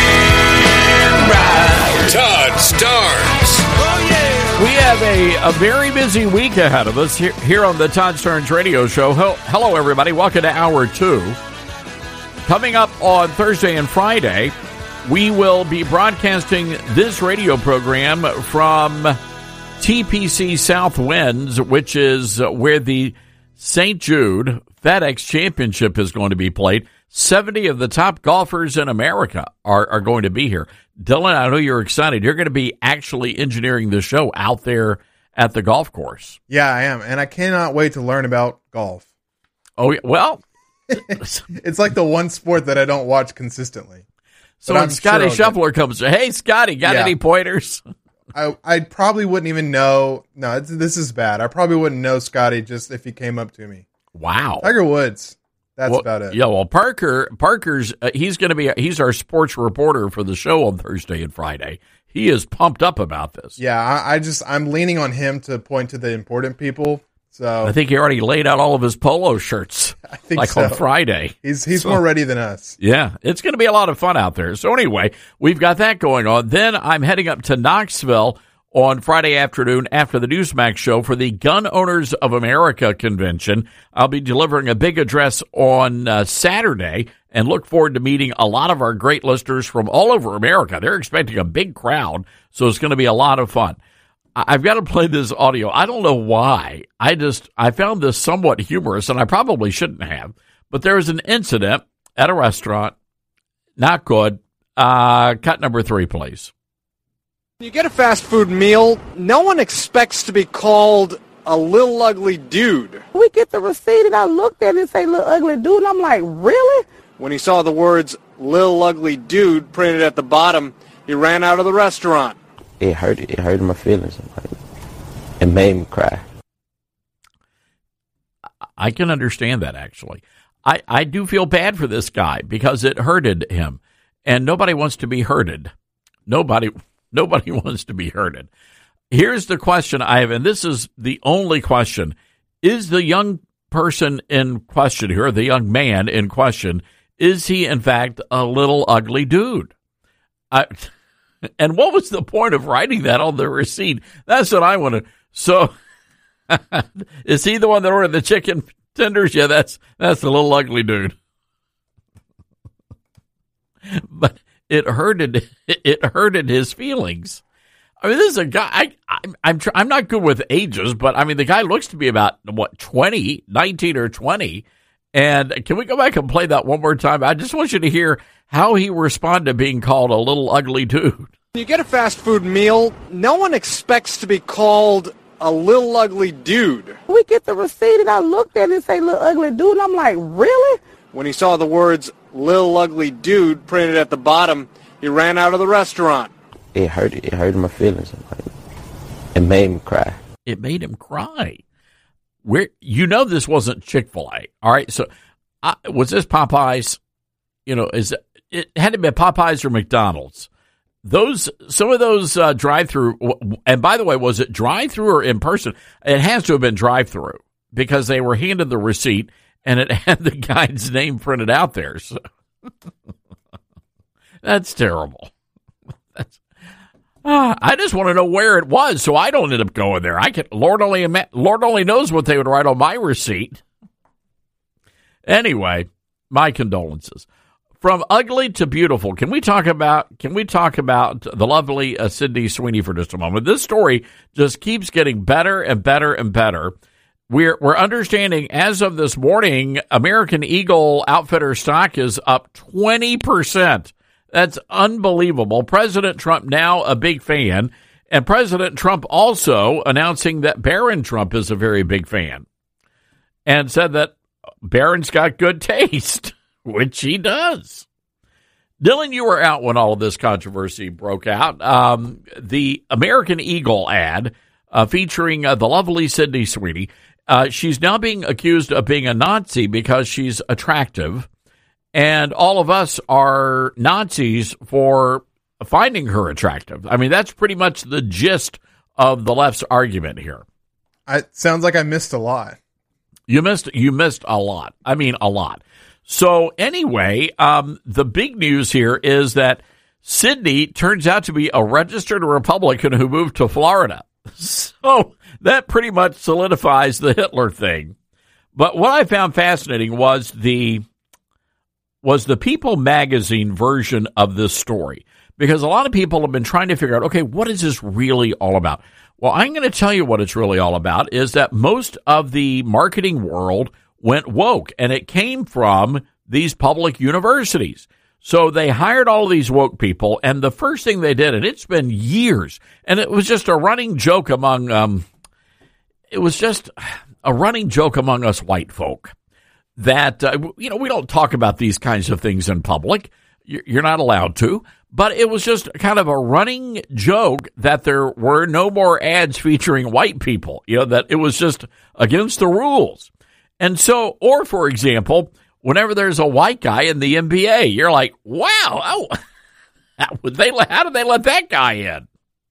C: ride.
B: Todd Starnes.
C: Oh, yeah.
D: We have a, a very busy week ahead of us here, here on the Todd Starnes Radio Show. Hello, everybody. Welcome to Hour two. Coming up on Thursday and Friday, we will be broadcasting this radio program from T P C South Winds, which is where the Saint Jude FedEx Championship is going to be played. seventy of the top golfers in America are, are going to be here. Dylan, I know you're excited. You're going to be actually engineering the show out there at the golf course.
E: Yeah, I am. And I cannot wait to learn about golf.
D: Oh, yeah. Well,
E: it's like the one sport that I don't watch consistently.
D: So when Scotty
E: sure
D: Scheffler comes, hey, Scotty, got
E: yeah.
D: any pointers?
E: I I probably wouldn't even know. No, it's, this is bad. I probably wouldn't know Scotty just if he came up to me.
D: Wow.
E: Tiger Woods. That's
D: well,
E: about it.
D: Yeah, well, Parker, Parker's, uh, he's going to be, he's our sports reporter for the show on Thursday and Friday. He is pumped up about this.
E: Yeah, I, I just, I'm leaning on him to point to the important people. So
D: I think he already laid out all of his polo shirts.
E: I think
D: like
E: so.
D: on Friday.
E: He's he's
D: so,
E: more ready than us.
D: Yeah, it's going to be a lot of fun out there. So anyway, we've got that going on. Then I'm heading up to Knoxville on Friday afternoon after the Newsmax show for the Gun Owners of America convention. I'll be delivering a big address on uh, Saturday and look forward to meeting a lot of our great listeners from all over America. They're expecting a big crowd, so it's going to be a lot of fun. I've got to play this audio. I don't know why. I just, I found this somewhat humorous, and I probably shouldn't have. But there was an incident at a restaurant. Not good. Uh, cut number three, please.
K: When you get a fast food meal, no one expects to be called a little ugly dude.
L: We get the receipt, and I looked at it and say, little ugly dude, and I'm like, really?
K: When he saw the words, little ugly dude, printed at the bottom, he ran out of the restaurant.
M: It hurt. It hurt my feelings. It made me cry.
D: I can understand that, actually. I, I do feel bad for this guy because it hurted him, and nobody wants to be hurted. Nobody, nobody wants to be hurted. Here's the question I have, and this is the only question: is the young person in question here, the young man in question, is he in fact a little ugly dude? I. And what was the point of writing that on the receipt? That's what I want to. So, is he the one that ordered the chicken tenders? Yeah, that's that's the little ugly dude. But it hurted. It hurted his feelings. I mean, this is a guy. I, I, I'm I'm not good with ages, but I mean, the guy looks to be about what twenty, nineteen or twenty, And can we go back and play that one more time? I just want you to hear how he responded to being called a little ugly dude.
K: When you get a fast food meal, no one expects to be called a little ugly dude.
L: We get the receipt, and I looked at it and say, little ugly dude, and I'm like, really?
K: When he saw the words, little ugly dude, printed at the bottom, he ran out of the restaurant.
M: It hurt. It hurt my feelings. Like, it made me cry.
D: It made him cry. Where you know this wasn't Chick-fil-A, all right? So uh, was this Popeyes? You know, is it, it had to be Popeyes or McDonald's? Those some of those uh, drive-through, and by the way, was it drive-through or in person? It has to have been drive-through because they were handed the receipt and it had the guy's name printed out there. So that's terrible. That's. Uh, I just want to know where it was, so I don't end up going there. I can. Lord only Lord only knows what they would write on my receipt. Anyway, my condolences. From ugly to beautiful, can we talk about? Can we talk about the lovely uh, Sydney Sweeney for just a moment? This story just keeps getting better and better and better. We're we're understanding as of this morning, American Eagle Outfitter stock is up twenty percent. That's unbelievable. President Trump now a big fan, and President Trump also announcing that Barron Trump is a very big fan, and said that Barron's got good taste, which he does. Dylan, you were out when all of this controversy broke out. Um, the American Eagle ad uh, featuring uh, the lovely Sydney Sweeney. Uh, she's now being accused of being a Nazi because she's attractive. And all of us are Nazis for finding her attractive. I mean, that's pretty much the gist of the left's argument here.
E: It sounds like I missed a lot.
D: You missed you missed a lot. I mean, a lot. So anyway, um, the big news here is that Sydney turns out to be a registered Republican who moved to Florida. So that pretty much solidifies the Hitler thing. But what I found fascinating was the was the People magazine version of this story, because a lot of people have been trying to figure out, okay, what is this really all about? Well, I'm going to tell you what it's really all about is that most of the marketing world went woke, and it came from these public universities. So they hired all of these woke people, and the first thing they did, and it's been years, and it was just a running joke among, um, it was just a running joke among us white folk that, uh, you know, we don't talk about these kinds of things in public. You're not allowed to. But it was just kind of a running joke that there were no more ads featuring white people, you know, that it was just against the rules. And so, or for example, whenever there's a white guy in the N B A, you're like, wow, oh, how would they, how did they let that guy in?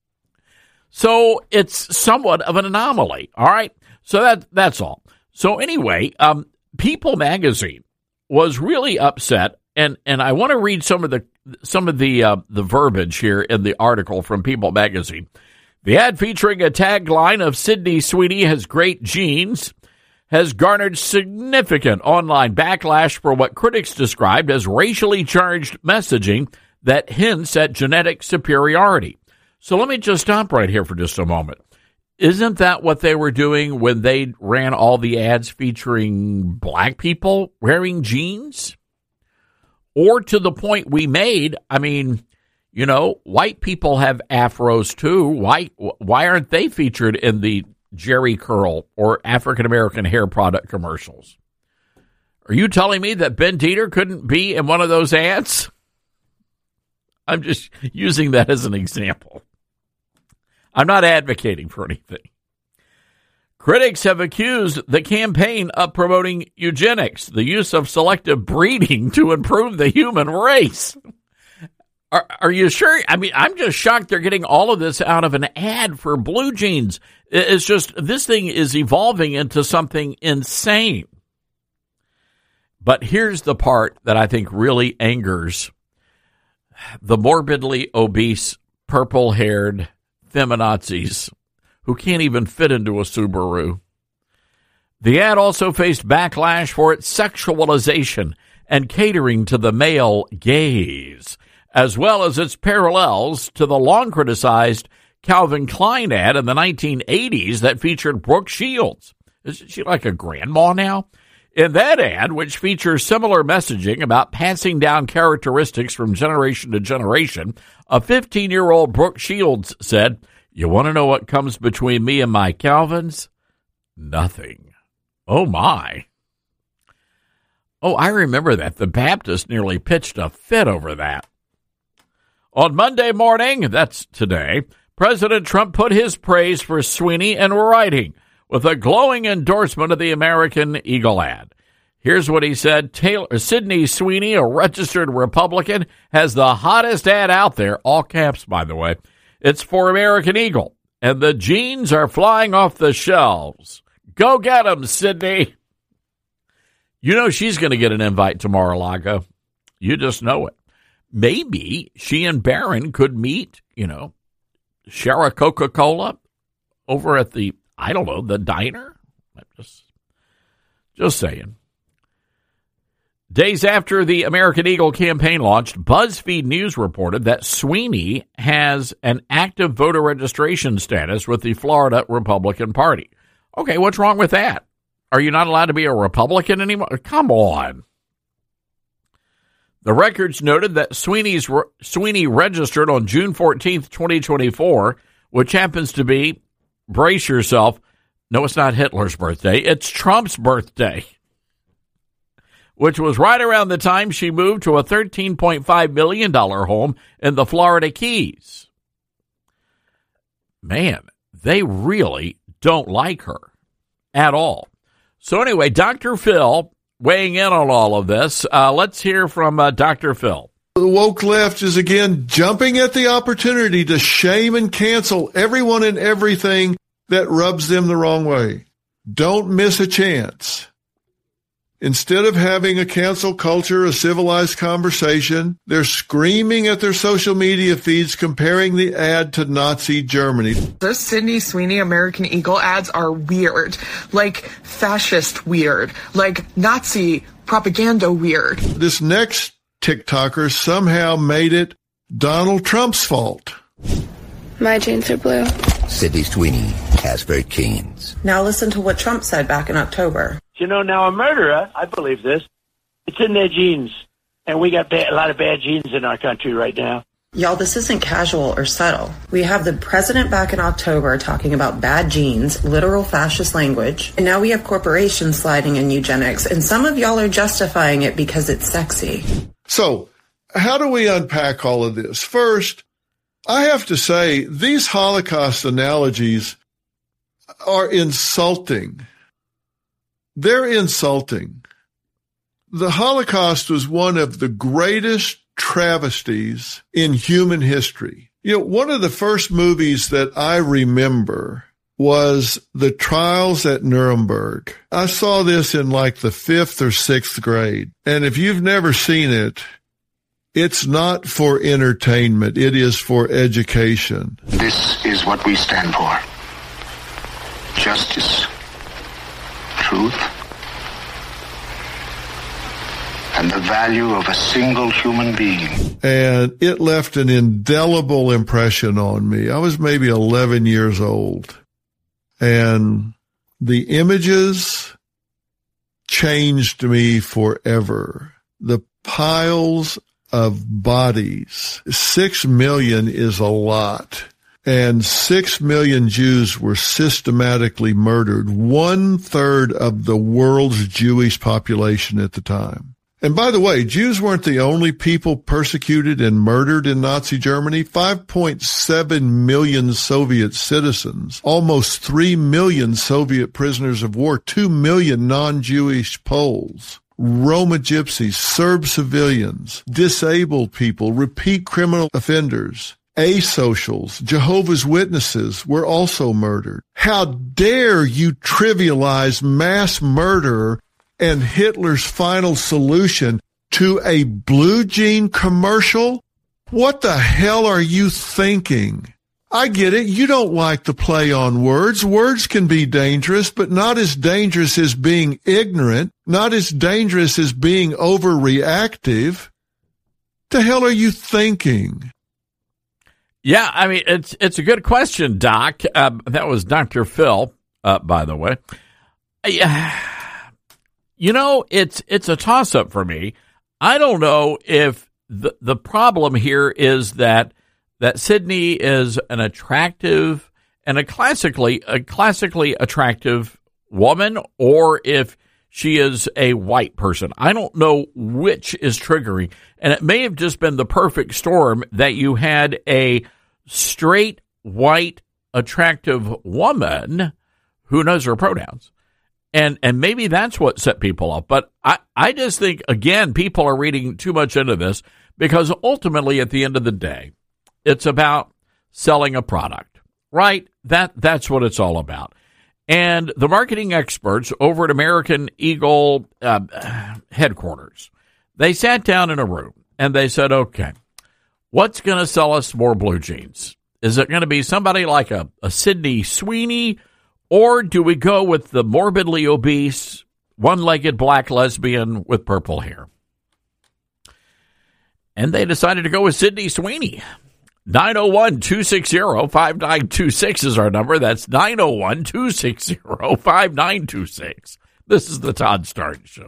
D: So it's somewhat of an anomaly. All right. So that that's all. So anyway, um, People magazine was really upset. And and I want to read some of the some of the uh, the verbiage here in the article from People magazine. The ad featuring a tagline of Sydney Sweeney has great genes has garnered significant online backlash for what critics described as racially charged messaging that hints at genetic superiority. So let me just stop right here for just a moment. Isn't that what they were doing when they ran all the ads featuring black people wearing jeans? Or to the point we made, I mean, you know, white people have afros too. Why, why aren't they featured in the Jerry Curl or African-American hair product commercials? Are you telling me that Ben Dieter couldn't be in one of those ads? I'm just using that as an example. I'm not advocating for anything. Critics have accused the campaign of promoting eugenics, the use of selective breeding to improve the human race. Are, are you sure? I mean, I'm just shocked they're getting all of this out of an ad for blue jeans. It's just, this thing is evolving into something insane. But here's the part that I think really angers the morbidly obese, purple-haired feminazis who can't even fit into a Subaru. The ad also faced backlash for its sexualization and catering to the male gaze, as well as its parallels to the long-criticized Calvin Klein ad in the nineteen eighties that featured Brooke Shields. Is she like a grandma now? In that ad, which features similar messaging about passing down characteristics from generation to generation, a fifteen-year-old Brooke Shields said, "You want to know what comes between me and my Calvins? Nothing." Oh, my. Oh, I remember that. The Baptist nearly pitched a fit over that. On Monday morning, that's today, President Trump put his praise for Sweeney in writing with a glowing endorsement of the American Eagle ad. Here's what he said. Taylor, Sydney Sweeney, a registered Republican, has the hottest ad out there, all caps, by the way. It's for American Eagle, and the jeans are flying off the shelves. Go get 'em, Sydney. You know she's going to get an invite to Mar-a-Lago. You just know it. Maybe she and Barron could meet, you know, share a Coca-Cola over at the, I don't know, the diner. Just, just saying. Days after the American Eagle campaign launched, BuzzFeed News reported that Sweeney has an active voter registration status with the Florida Republican Party. Okay, what's wrong with that? Are you not allowed to be a Republican anymore? Come on. The records noted that Sweeney's Sweeney registered on June fourteenth, twenty twenty-four, which happens to be, brace yourself, no, it's not Hitler's birthday, it's Trump's birthday, which was right around the time she moved to a thirteen point five million dollars home in the Florida Keys. Man, they really don't like her at all. So anyway, Doctor Phil weighing in on all of this. Uh, let's hear from uh, Doctor Phil.
N: The woke left is again jumping at the opportunity to shame and cancel everyone and everything that rubs them the wrong way. Don't miss a chance. Instead of having a cancel culture, a civilized conversation, they're screaming at their social media feeds, comparing the ad to Nazi Germany.
O: Those Sydney Sweeney American Eagle ads are weird, like fascist weird, like Nazi propaganda weird.
N: This next TikToker somehow made it Donald Trump's fault.
P: My jeans are blue.
Q: Sydney Sweeney has very jeans.
R: Now listen to what Trump said back in October.
S: You know, now a murderer, I believe this, it's in their genes. And we got bad, a lot of bad genes in our country right now.
R: Y'all, this isn't casual or subtle. We have the president back in October talking about bad genes, literal fascist language, and now we have corporations sliding in eugenics, and some of y'all are justifying it because it's sexy.
N: So, how do we unpack all of this? First, I have to say, these Holocaust analogies are insulting. They're insulting. The Holocaust was one of the greatest travesties in human history. You know, one of the first movies that I remember was The Trials at Nuremberg. I saw this in like the fifth or sixth grade. And if you've never seen it, it's not for entertainment. It is for education.
T: This is what we stand for. Justice. Truth, and the value of a single human being.
N: And it left an indelible impression on me. I was maybe eleven years old. And the images changed me forever. The piles of bodies. Six million is a lot. And six million Jews were systematically murdered, one third of the world's Jewish population at the time. And by the way, Jews weren't the only people persecuted and murdered in Nazi Germany. five point seven million Soviet citizens, almost three million Soviet prisoners of war, two million non-Jewish Poles, Roma gypsies, Serb civilians, disabled people, repeat criminal offenders, asocials, Jehovah's Witnesses were also murdered. How dare you trivialize mass murder and Hitler's final solution to a blue jean commercial? What the hell are you thinking? I get it. You don't like the play on words. Words can be dangerous, but not as dangerous as being ignorant, not as dangerous as being overreactive. The hell are you thinking?
D: Yeah, I mean, it's it's a good question, Doc. Uh, that was Doctor Phil, uh, by the way. Yeah, You know, it's it's a toss-up for me. I don't know if the the problem here is that that Sydney is an attractive and a classically a classically attractive woman, or if she is a white person. I don't know which is triggering, and it may have just been the perfect storm that you had a straight, white, attractive woman who knows her pronouns. And and maybe that's what set people off. But I, I just think, again, people are reading too much into this because ultimately, at the end of the day, it's about selling a product, right? That That's what it's all about. And the marketing experts over at American Eagle uh, headquarters, they sat down in a room and they said, okay, what's going to sell us more blue jeans? Is it going to be somebody like a, a Sydney Sweeney, or do we go with the morbidly obese, one-legged black lesbian with purple hair? And they decided to go with Sydney Sweeney. nine oh one, two six zero, five nine two six is our number. That's nine oh one, two six zero, five nine two six. This is the Todd Starnes Show.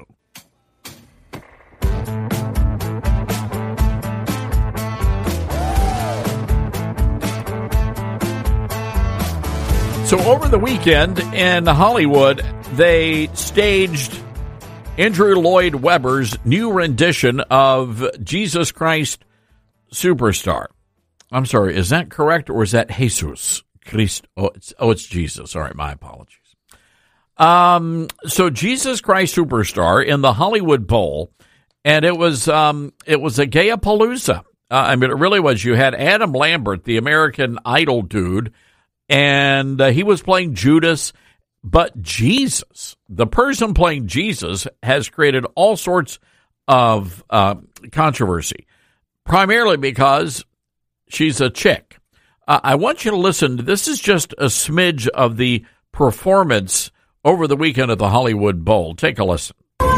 D: So over the weekend in Hollywood, they staged Andrew Lloyd Webber's new rendition of Jesus Christ Superstar. I'm sorry, is that correct, or is that Jesus Christ? Oh, it's, oh, it's Jesus. All right, my apologies. Um, so Jesus Christ Superstar in the Hollywood Bowl, and it was um, it was a gayapalooza. Uh, I mean, it really was. You had Adam Lambert, the American Idol dude, and uh, he was playing Judas. But Jesus, the person playing Jesus, has created all sorts of uh, controversy, primarily because she's a chick. Uh, I want you to listen. This is just a smidge of the performance over the weekend at the Hollywood Bowl. Take a listen.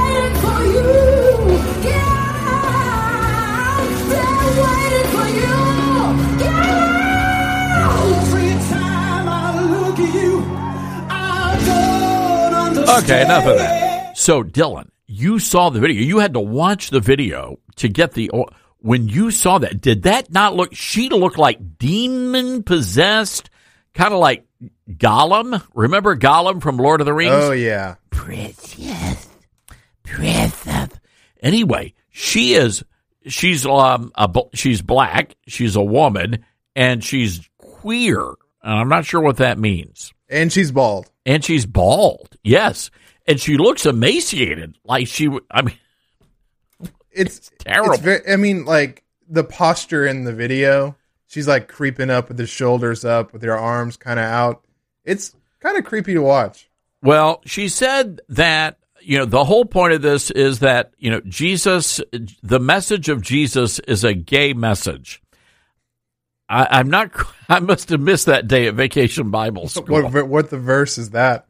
D: Okay, enough of that. So, Dylan, you saw the video. You had to watch the video to get the... When you saw that, did that not look... She looked like demon-possessed, kind of like Gollum. Remember Gollum from Lord of the Rings?
E: Oh, yeah.
D: Precious. Precious. Anyway, she is... She's um a, she's black, she's a woman, and she's queer. And I'm not sure what that means.
E: And she's bald.
D: And she's bald, yes. And she looks emaciated, like she, I mean,
E: it's,
D: it's terrible.
E: It's very, I mean, like, the posture in the video, she's, like, creeping up with her shoulders up, with her arms kind of out. It's kind of creepy to watch.
D: Well, she said that, you know, the whole point of this is that, you know, Jesus, the message of Jesus is a gay message. I, I'm not, I must have missed that day at Vacation Bible School.
E: What, what the verse is that?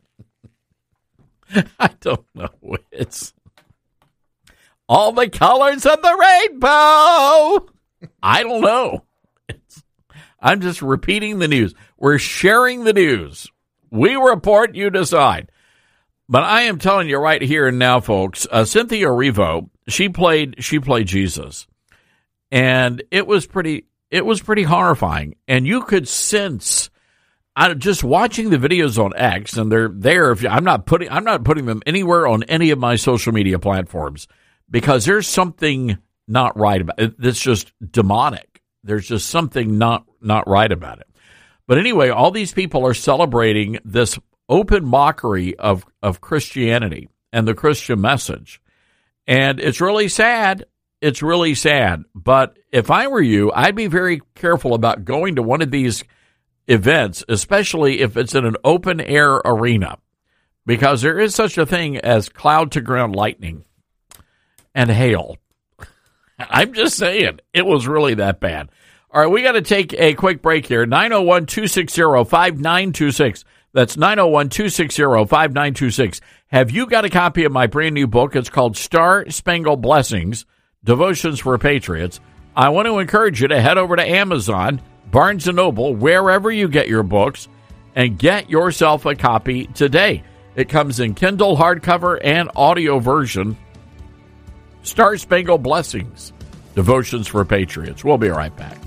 D: I don't know. It's all the colors of the rainbow. I don't know. It's, I'm just repeating the news. We're sharing the news. We report, you decide. But I am telling you right here and now, folks, uh, Cynthia Erivo, she played, she played Jesus. And it was pretty, it was pretty horrifying. And you could sense, I, just watching the videos on X, and they're there. If you, I'm not putting, I'm not putting them anywhere on any of my social media platforms because there's something not right about it. It's just demonic. There's just something not, not right about it. But anyway, all these people are celebrating this open mockery of, of Christianity and the Christian message. And it's really sad. It's really sad. But if I were you, I'd be very careful about going to one of these events, especially if it's in an open air arena, because there is such a thing as cloud to ground lightning and hail. I'm just saying, it was really that bad. All right, we got to take a quick break here. nine oh one, two six zero, five nine two six. That's nine oh one, two six zero, five nine two six. Have you got a copy of my brand new book? It's called Star Spangled Blessings, Devotions for Patriots. I want to encourage you to head over to Amazon, Barnes and Noble, wherever you get your books, and get yourself a copy today. It comes in Kindle, hardcover, and audio version. Star Spangled Blessings, Devotions for Patriots. We'll be right back.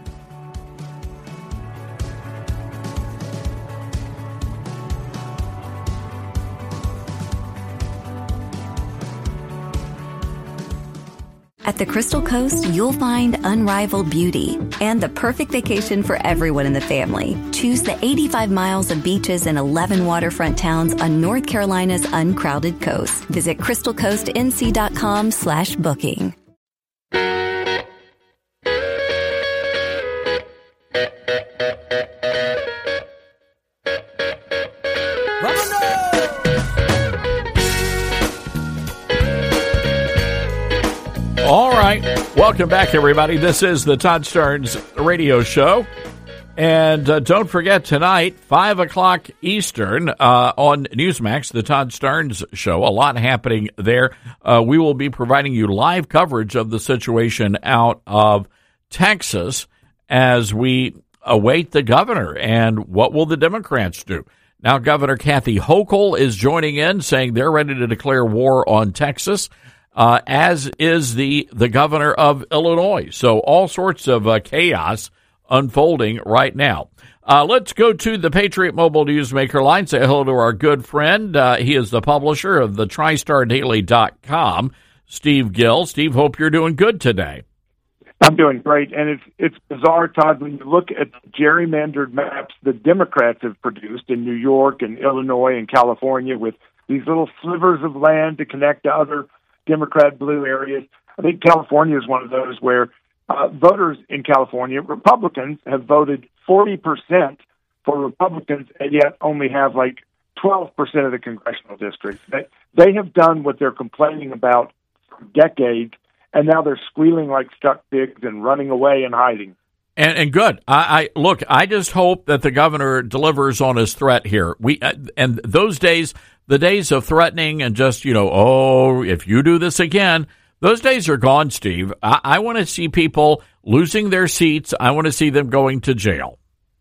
U: At the Crystal Coast, you'll find unrivaled beauty and the perfect vacation for everyone in the family. Choose the eighty-five miles of beaches and eleven waterfront towns on North Carolina's uncrowded coast. Visit crystal coast n c dot com slash booking.
D: All right. Welcome back, everybody. This is the Todd Starnes Radio Show. And uh, don't forget, tonight, five o'clock Eastern uh, on Newsmax, the Todd Starnes Show. A lot happening there. Uh, we will be providing you live coverage of the situation out of Texas as we await the governor. And what will the Democrats do? Now, Governor Kathy Hochul is joining in, saying they're ready to declare war on Texas. Uh, as is the, the governor of Illinois. So all sorts of uh, chaos unfolding right now. Uh, let's go to the Patriot Mobile Newsmaker line. Say hello to our good friend. Uh, he is the publisher of the tri star daily dot com, Steve Gill. Steve, hope you're doing good today.
V: I'm doing great. And it's, it's bizarre, Todd, when you look at the gerrymandered maps the Democrats have produced in New York and Illinois and California with these little slivers of land to connect to other Democrat blue areas. I think California is one of those where uh, voters in California, Republicans, have voted forty percent for Republicans and yet only have like twelve percent of the congressional districts. They, they have done what they're complaining about for decades, and now they're squealing like stuck pigs and running away and hiding.
D: And, and good. I, I look. I just hope that the governor delivers on his threat here. We uh, and those days, the days of threatening and just you know, oh, if you do this again, those days are gone, Steve. I, I want to see people losing their seats. I want to see them going to jail.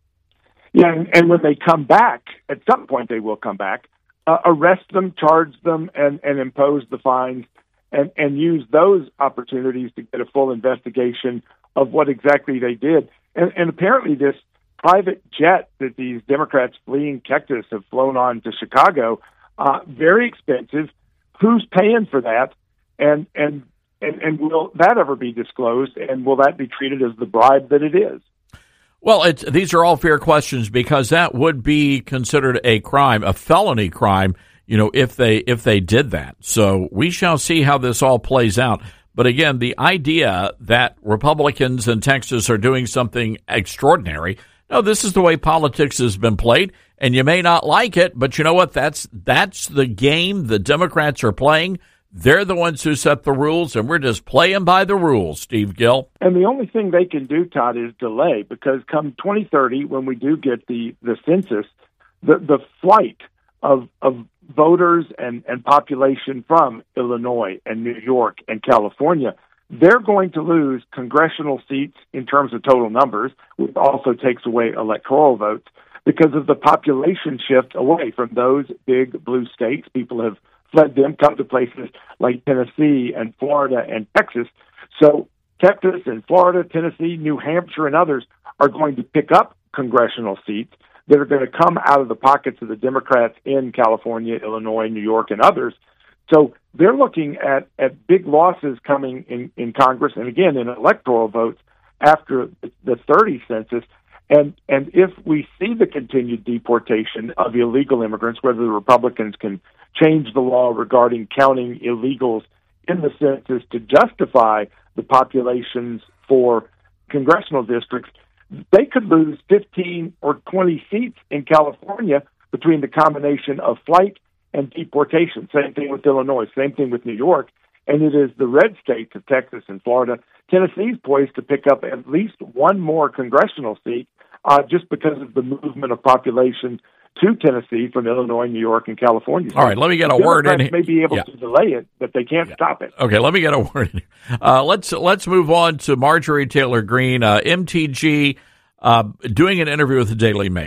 V: Yeah, and, and when they come back, at some point they will come back. Uh, arrest them, charge them, and, and impose the fines, and, and use those opportunities to get a full investigation of what exactly they did. And, and apparently this private jet that these Democrats fleeing Texas have flown on to Chicago, uh, very expensive. Who's paying for that? And, and, and, and will that ever be disclosed? And will that be treated as the bribe that it is?
D: Well, it's, these are all fair questions because that would be considered a crime, a felony crime, you know, if they if they did that. So we shall see how this all plays out. But again, the idea that Republicans in Texas are doing something extraordinary, no, this is the way politics has been played, and you may not like it, but you know what? That's that's the game the Democrats are playing. They're the ones who set the rules, and we're just playing by the rules, Steve Gill.
V: And the only thing they can do, Todd, is delay, because come twenty thirty, when we do get the, the census, the, the flight of of voters and, and population from Illinois and New York and California, they're going to lose congressional seats in terms of total numbers, which also takes away electoral votes, because of the population shift away from those big blue states. People have fled them, come to places like Tennessee and Florida and Texas. So Texas and Florida, Tennessee, New Hampshire, and others are going to pick up congressional seats that are going to come out of the pockets of the Democrats in California, Illinois, New York, and others. So they're looking at, at big losses coming in, in Congress and, again, in electoral votes after the thirty census. And and if we see the continued deportation of illegal immigrants, whether the Republicans can change the law regarding counting illegals in the census to justify the populations for congressional districts, they could lose fifteen or twenty seats in California between the combination of flight and deportation. Same thing with Illinois, same thing with New York. And it is the red states of Texas and Florida. Tennessee's poised to pick up at least one more congressional seat uh, just because of the movement of population to Tennessee from Illinois, New York, and California.
D: All right, let me get a
V: the
D: word in.
V: Democrats may be able
D: yeah.
V: to delay it, but they can't
D: yeah.
V: stop it.
D: Okay, let me get a word in. Uh, let's let's move on to Marjorie Taylor Greene, uh, M T G, uh, doing an interview with the Daily Mail.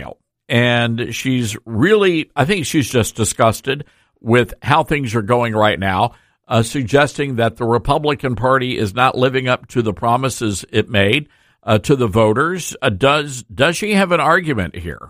D: and she's really, I think she's just disgusted with how things are going right now, uh, suggesting that the Republican Party is not living up to the promises it made uh, to the voters. Uh, does does she have an argument here?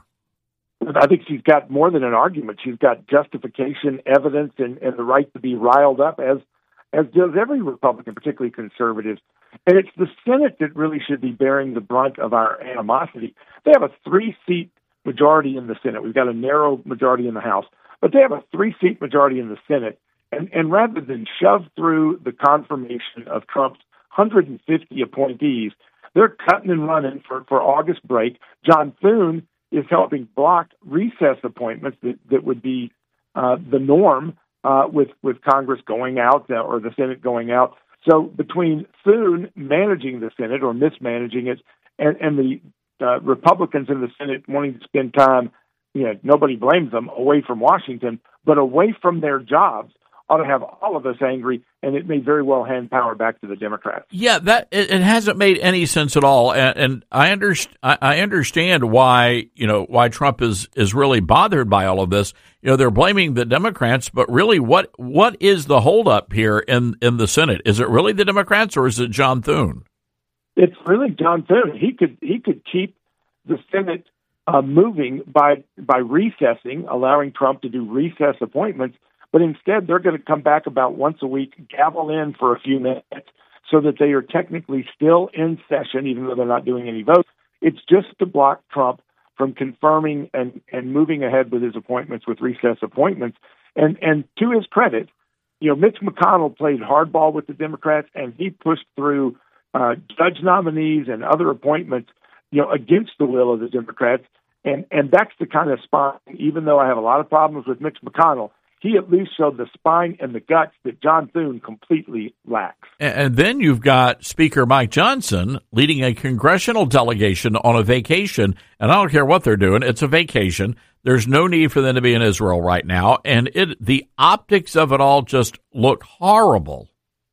V: I think she's got more than an argument. She's got justification, evidence, and, and the right to be riled up, as as does every Republican, particularly conservatives. And it's the Senate that really should be bearing the brunt of our animosity. They have a three-seat majority in the Senate. We've got a narrow majority in the House, but they have a three-seat majority in the Senate. And, and rather than shove through the confirmation of Trump's one hundred fifty appointees, they're cutting and running for, for August break. John Thune is helping block recess appointments that, that would be uh, the norm uh, with, with Congress going out uh, or the Senate going out. So between Thune managing the Senate or mismanaging it and, and the uh, Republicans in the Senate wanting to spend time, you know, nobody blames them, away from Washington, but away from their jobs, ought to have all of us angry, and it may very well hand power back to the Democrats.
D: Yeah, that it, it hasn't made any sense at all, and, and I understand. I understand why you know why Trump is is really bothered by all of this. You know, they're blaming the Democrats, but really, what what is the holdup here in in the Senate? Is it really the Democrats, or is it John Thune?
V: It's really John Thune. He could he could keep the Senate uh, moving by by recessing, allowing Trump to do recess appointments. But instead, they're going to come back about once a week, gavel in for a few minutes so that they are technically still in session, even though they're not doing any votes. It's just to block Trump from confirming and, and moving ahead with his appointments, with recess appointments. And, and to his credit, you know, Mitch McConnell played hardball with the Democrats, and he pushed through uh, judge nominees and other appointments, you know, against the will of the Democrats. And, and that's the kind of spine, even though I have a lot of problems with Mitch McConnell, he at least showed the spine and the guts that John Thune completely lacks.
D: And then you've got Speaker Mike Johnson leading a congressional delegation on a vacation, and I don't care what they're doing, it's a vacation. There's no need for them to be in Israel right now, and it the optics of it all just look horrible.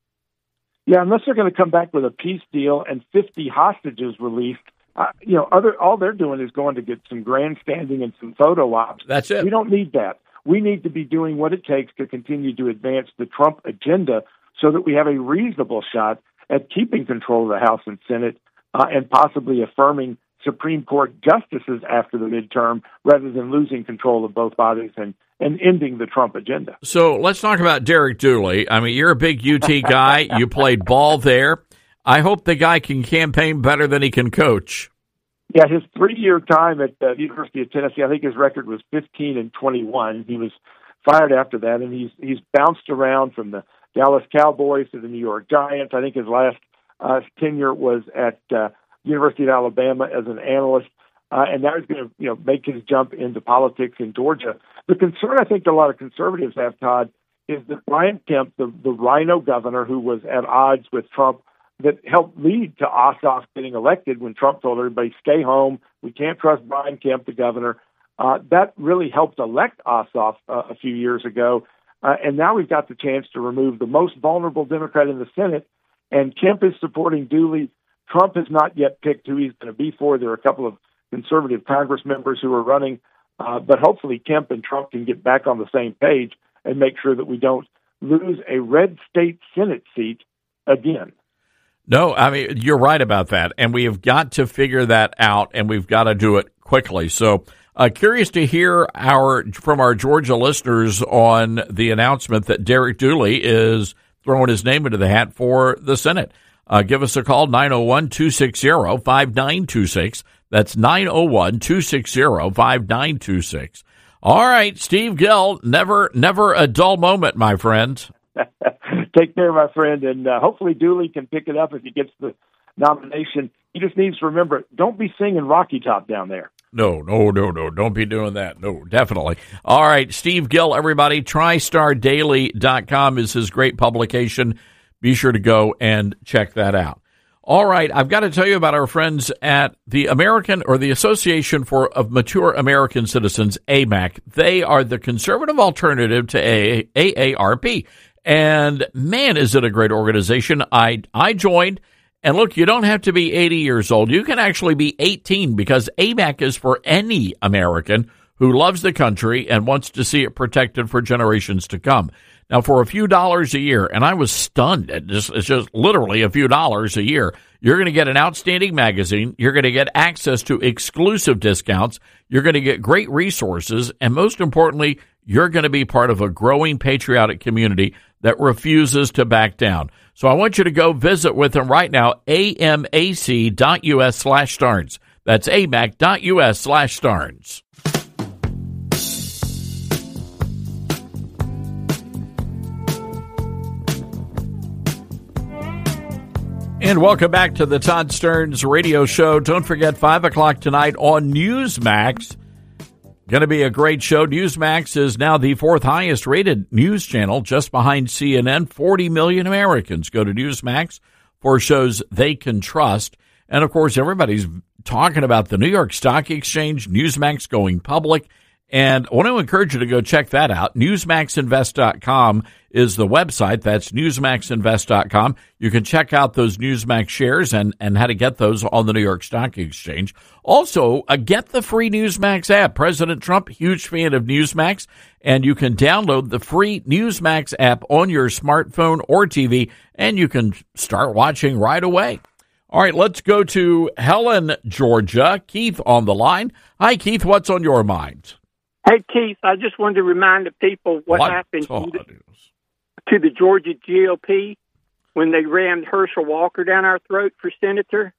V: Yeah, unless they're going to come back with a peace deal and fifty hostages released, uh, you know, other all they're doing is going to get some grandstanding and some photo ops.
D: That's it.
V: We don't need that. We need to be doing what it takes to continue to advance the Trump agenda so that we have a reasonable shot at keeping control of the House and Senate uh, and possibly affirming Supreme Court justices after the midterm rather than losing control of both bodies and, and ending the Trump agenda.
D: So let's talk about Derek Dooley. I mean, you're a big U T guy. You played ball there. I hope the guy can campaign better than he can coach.
V: Yeah, his three-year time at the University of Tennessee, I think his record was fifteen and twenty-one. He was fired after that, and he's he's bounced around from the Dallas Cowboys to the New York Giants. I think his last uh, tenure was at uh, University of Alabama as an analyst, uh, and now he's going to you know make his jump into politics in Georgia. The concern I think a lot of conservatives have, Todd, is that Brian Kemp, the, the Rhino governor who was at odds with Trump, that helped lead to Ossoff getting elected when Trump told everybody, stay home, we can't trust Brian Kemp, the governor. Uh, that really helped elect Ossoff uh, a few years ago. Uh, and now we've got the chance to remove the most vulnerable Democrat in the Senate. And Kemp is supporting Dooley. Trump has not yet picked who he's going to be for. There are a couple of conservative Congress members who are running. Uh, but hopefully Kemp and Trump can get back on the same page and make sure that we don't lose a red state Senate seat again.
D: No, I mean, you're right about that, and we have got to figure that out, and we've got to do it quickly. So uh, curious to hear our from our Georgia listeners on the announcement that Derek Dooley is throwing his name into the hat for the Senate. Uh, give us a call, nine oh one, two six zero, five nine two six. That's nine oh one, two six zero, five nine two six. All right, Steve Gill, never, never a dull moment, my friend.
V: Take care, my friend, and uh, hopefully Dooley can pick it up if he gets the nomination. He just needs to remember, don't be singing Rocky Top down there.
D: No, no, no, no. Don't be doing that. No, definitely. All right, Steve Gill, everybody. tri star daily dot com is his great publication. Be sure to go and check that out. All right, I've got to tell you about our friends at the American or the Association for of Mature American Citizens, A M A C. They are the conservative alternative to A A R P. And man, is it a great organization. I I joined, And look, you don't have to be eighty years old. You can actually be eighteen because A M A C is for any American who loves the country and wants to see it protected for generations to come. Now, for a few dollars a year, and I was stunned. At just, it's just literally a few dollars a year. You're going to get an outstanding magazine. You're going to get access to exclusive discounts. You're going to get great resources. And most importantly, you're going to be part of a growing patriotic community that refuses to back down. So I want you to go visit with them right now, amac.us slash Starnes. That's amac.us slash Starnes. And welcome back to the Todd Stearns Radio Show. Don't forget, five o'clock tonight on Newsmax. Going to be a great show. Newsmax is now the fourth highest rated news channel, just behind C N N. forty million Americans go to Newsmax for shows they can trust. And, of course, everybody's talking about the New York Stock Exchange, Newsmax going public. And I want to encourage you to go check that out. Newsmax Invest dot com is the website. That's Newsmax Invest dot com. You can check out those Newsmax shares and, and how to get those on the New York Stock Exchange. Also, uh, get the free Newsmax app. President Trump, huge fan of Newsmax, and you can download the free Newsmax app on your smartphone or T V, and you can start watching right away. All right, let's go to Helen, Georgia. Keith on the line. Hi, Keith. What's on your mind?
A: Hey, Keith, I just wanted to remind the people what, what happened to the, to the Georgia G O P when they rammed Herschel Walker down our throat for senator.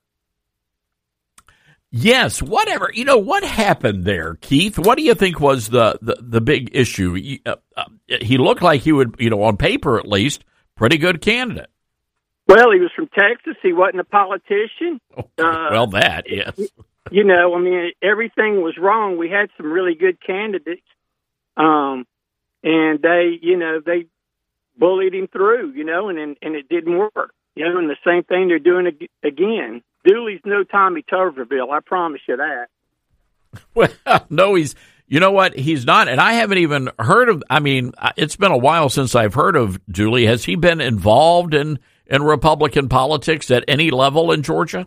D: Yes, whatever. You know, what happened there, Keith? What do you think was the, the, the big issue? He, uh, uh, he looked like he would, you know, on paper at least, pretty good candidate.
A: Well, he was from Texas. He wasn't a politician.
D: Okay. Uh, well, that, yes.
A: You know, I mean, everything was wrong. We had some really good candidates, um, and they, you know, they bullied him through, you know, and, and and it didn't work. You know, and the same thing they're doing ag- again. Dooley's no Tommy Tuberville, I promise you that.
D: Well, no, he's, you know what, he's not, and I haven't even heard of, I mean, it's been a while since I've heard of Dooley. Has he been involved in, in Republican politics at any level in Georgia?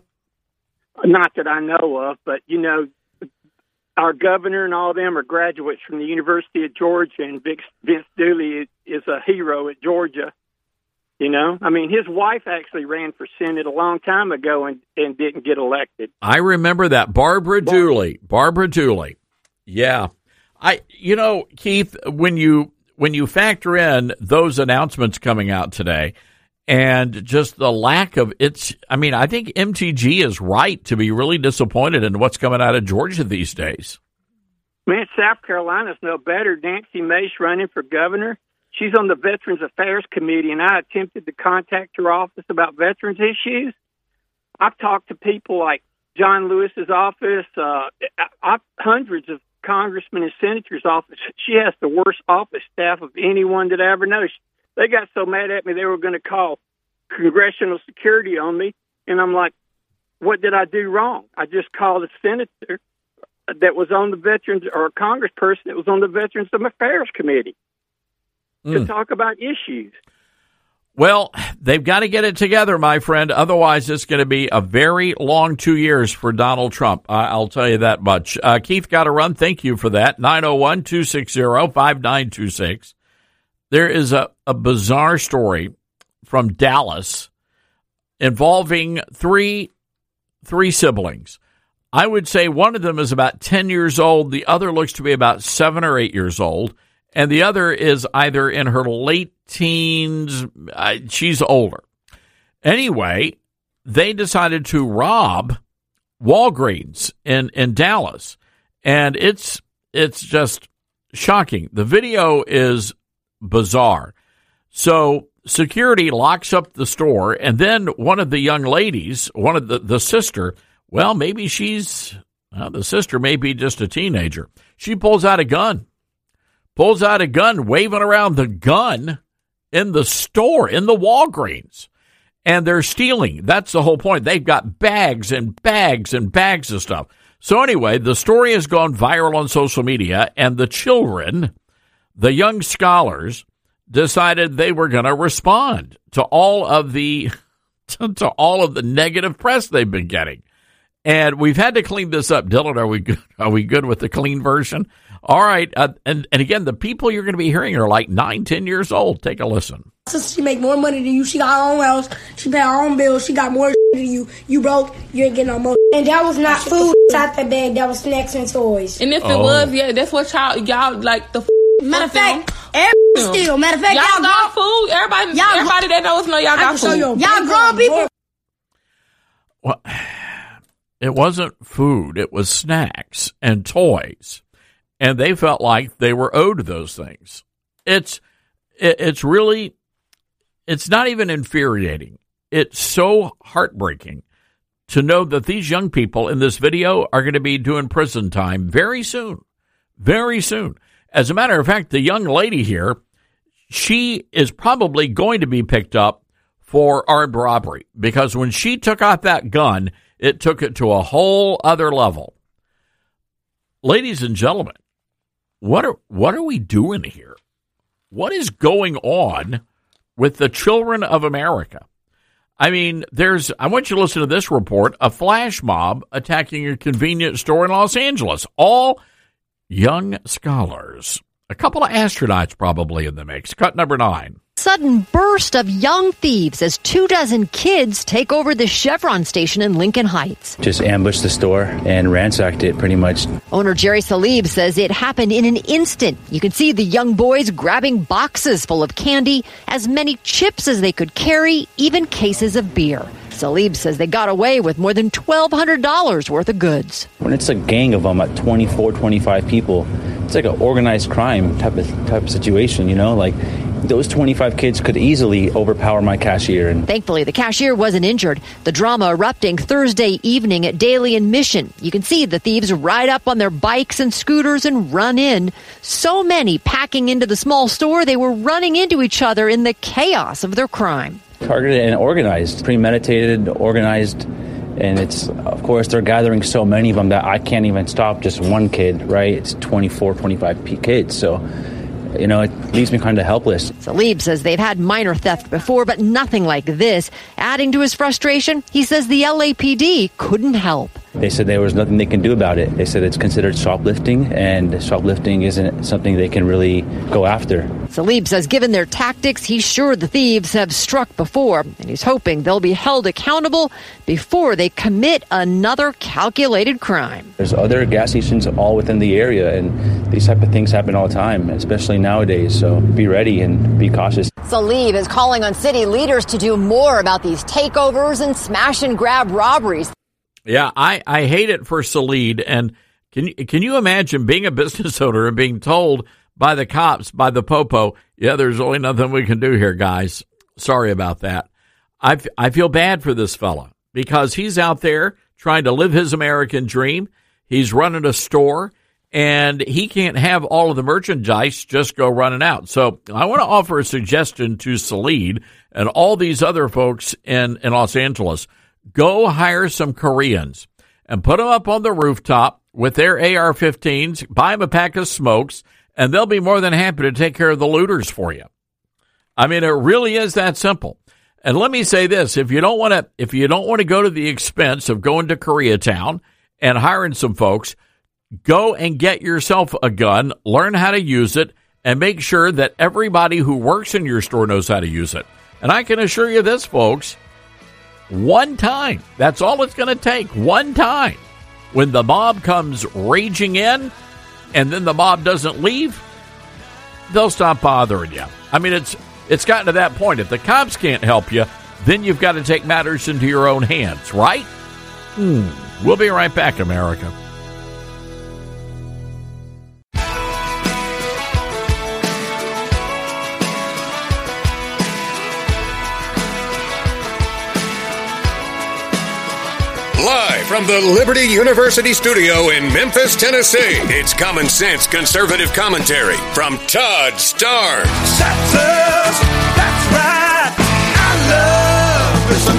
A: Not that I know of, but, you know, our governor and all of them are graduates from the University of Georgia, and Vince Dooley is, is a hero at Georgia. You know, I mean, his wife actually ran for Senate a long time ago and, and didn't get elected.
D: I remember that. Barbara Dooley. Barbara Dooley. Yeah. I, you know, Keith, when you, when you factor in those announcements coming out today, and just the lack of it's, I mean, I think M T G is right to be really disappointed in what's coming out of Georgia these days.
A: Man, South Carolina's no better. Nancy Mace running for governor. She's on the Veterans Affairs Committee, and I attempted to contact her office about veterans issues. I've talked to people like John Lewis's office, uh, I've, hundreds of congressmen and senators' office. She has the worst office staff of anyone that I ever know. She, They got so mad at me they were going to call congressional security on me, and I'm like, what did I do wrong? I just called a senator that was on the Veterans, or a congressperson that was on the Veterans Affairs Committee mm. to talk about issues.
D: Well, they've got to get it together, my friend. Otherwise, it's going to be a very long two years for Donald Trump. I'll tell you that much. Uh, Keith got to run. Thank you for that. nine oh one, two six zero, five nine two six. There is a, a bizarre story from Dallas involving three three siblings. I would say one of them is about ten years old. The other looks to be about seven or eight years old. And the other is either in her late teens. Uh, she's older. Anyway, they decided to rob Walgreens in, in Dallas. And it's it's just shocking. The video is bizarre. So security locks up the store, and then one of the young ladies, one of the, the sister, well, maybe she's, well, the sister may be just a teenager. She pulls out a gun, pulls out a gun, waving around the gun in the store, in the Walgreens. And they're stealing. That's the whole point. They've got bags and bags and bags of stuff. So anyway, the story has gone viral on social media, and the children, the young scholars, decided they were going to respond to all of the to, to all of the negative press they've been getting. And we've had to clean this up. Dylan, are we good? Are we good with the clean version? All right. Uh, and, and again, the people you're going to be hearing are like nine, ten years old. Take a listen.
F: She make more money than you. She got her own house. She pay her own bills. She got more than you. You broke. You ain't getting no more. And that was not food inside that bag. That was snacks and toys.
G: And if it
F: Oh.
G: was, yeah, that's what y'all, y'all like the.
F: Matter of fact, everybody still. Matter of fact,
G: y'all,
F: y'all
G: got food. Everybody,
F: y'all
G: everybody that knows know y'all
F: I
G: got
F: can show
G: food.
F: you a Y'all grown people.
D: Well, it wasn't food. It was snacks and toys. And they felt like they were owed those things. It's it, it's really, it's not even infuriating. It's so heartbreaking to know that these young people in this video are going to be doing prison time very soon. Very soon. As a matter of fact, the young lady here, she is probably going to be picked up for armed robbery because when she took out that gun, it took it to a whole other level. Ladies and gentlemen, what are what are we doing here? What is going on with the children of America? I mean, there's, I want you to listen to this report, a flash mob attacking a convenience store in Los Angeles. All young scholars. A couple of astronauts probably in the mix. Cut number nine.
W: Sudden burst of young thieves as two dozen kids take over the Chevron station in Lincoln Heights.
X: Just ambushed the store and ransacked it pretty much.
W: Owner Jerry Salib says it happened in an instant. You can see the young boys grabbing boxes full of candy, as many chips as they could carry, even cases of beer. Salib says they got away with more than twelve hundred dollars worth of goods.
X: When it's a gang of them at twenty-four, twenty-five people, it's like an organized crime type of type of situation, you know? Like, those twenty-five kids could easily overpower my cashier. And
W: Thankfully, the cashier wasn't injured. The drama erupting Thursday evening at Daly and Mission. You can see the thieves ride up on their bikes and scooters and run in. So many packing into the small store, they were running into each other in the chaos of their crime.
X: targeted and organized, premeditated, organized. And it's, of course, they're gathering so many of them that I can't even stop just one kid, right? It's twenty-four, twenty-five kids. So, you know, it leaves me kind of helpless.
W: Salib says they've had minor theft before, but nothing like this. Adding to his frustration, he says the L A P D couldn't help.
X: They said there was nothing they can do about it. They said it's considered shoplifting, and shoplifting isn't something they can really go after.
W: Salib says given their tactics, he's sure the thieves have struck before, and he's hoping they'll be held accountable before they commit another calculated crime.
X: There's other gas stations all within the area, and these type of things happen all the time, especially nowadays. So be ready and be cautious.
W: Salib is calling on city leaders to do more about these takeovers and smash and grab robberies.
D: Yeah, I, I hate it for Salid. And can you, can you imagine being a business owner and being told by the cops, by the popo, yeah, there's only nothing we can do here, guys. Sorry about that. I, I feel bad for this fella because he's out there trying to live his American dream. He's running a store, and he can't have all of the merchandise just go running out. So I want to offer a suggestion to Salid and all these other folks in, in Los Angeles. Go hire some Koreans and put them up on the rooftop with their A R fifteens, buy them a pack of smokes, and they'll be more than happy to take care of the looters for you. I mean, it really is that simple. And let me say this, if you don't want to, if you don't want to go to the expense of going to Koreatown and hiring some folks, go and get yourself a gun, learn how to use it, and make sure that everybody who works in your store knows how to use it. And I can assure you this, folks, one time, that's all it's going to take, one time. When the mob comes raging in and then the mob doesn't leave, they'll stop bothering you. I mean, it's it's gotten to that point. If the cops can't help you, then you've got to take matters into your own hands, right? Hmm. We'll be right back, America.
B: Live from the Liberty University studio in Memphis, Tennessee, it's Common Sense Conservative Commentary from Todd Starnes.
C: That's us. That's right. I love this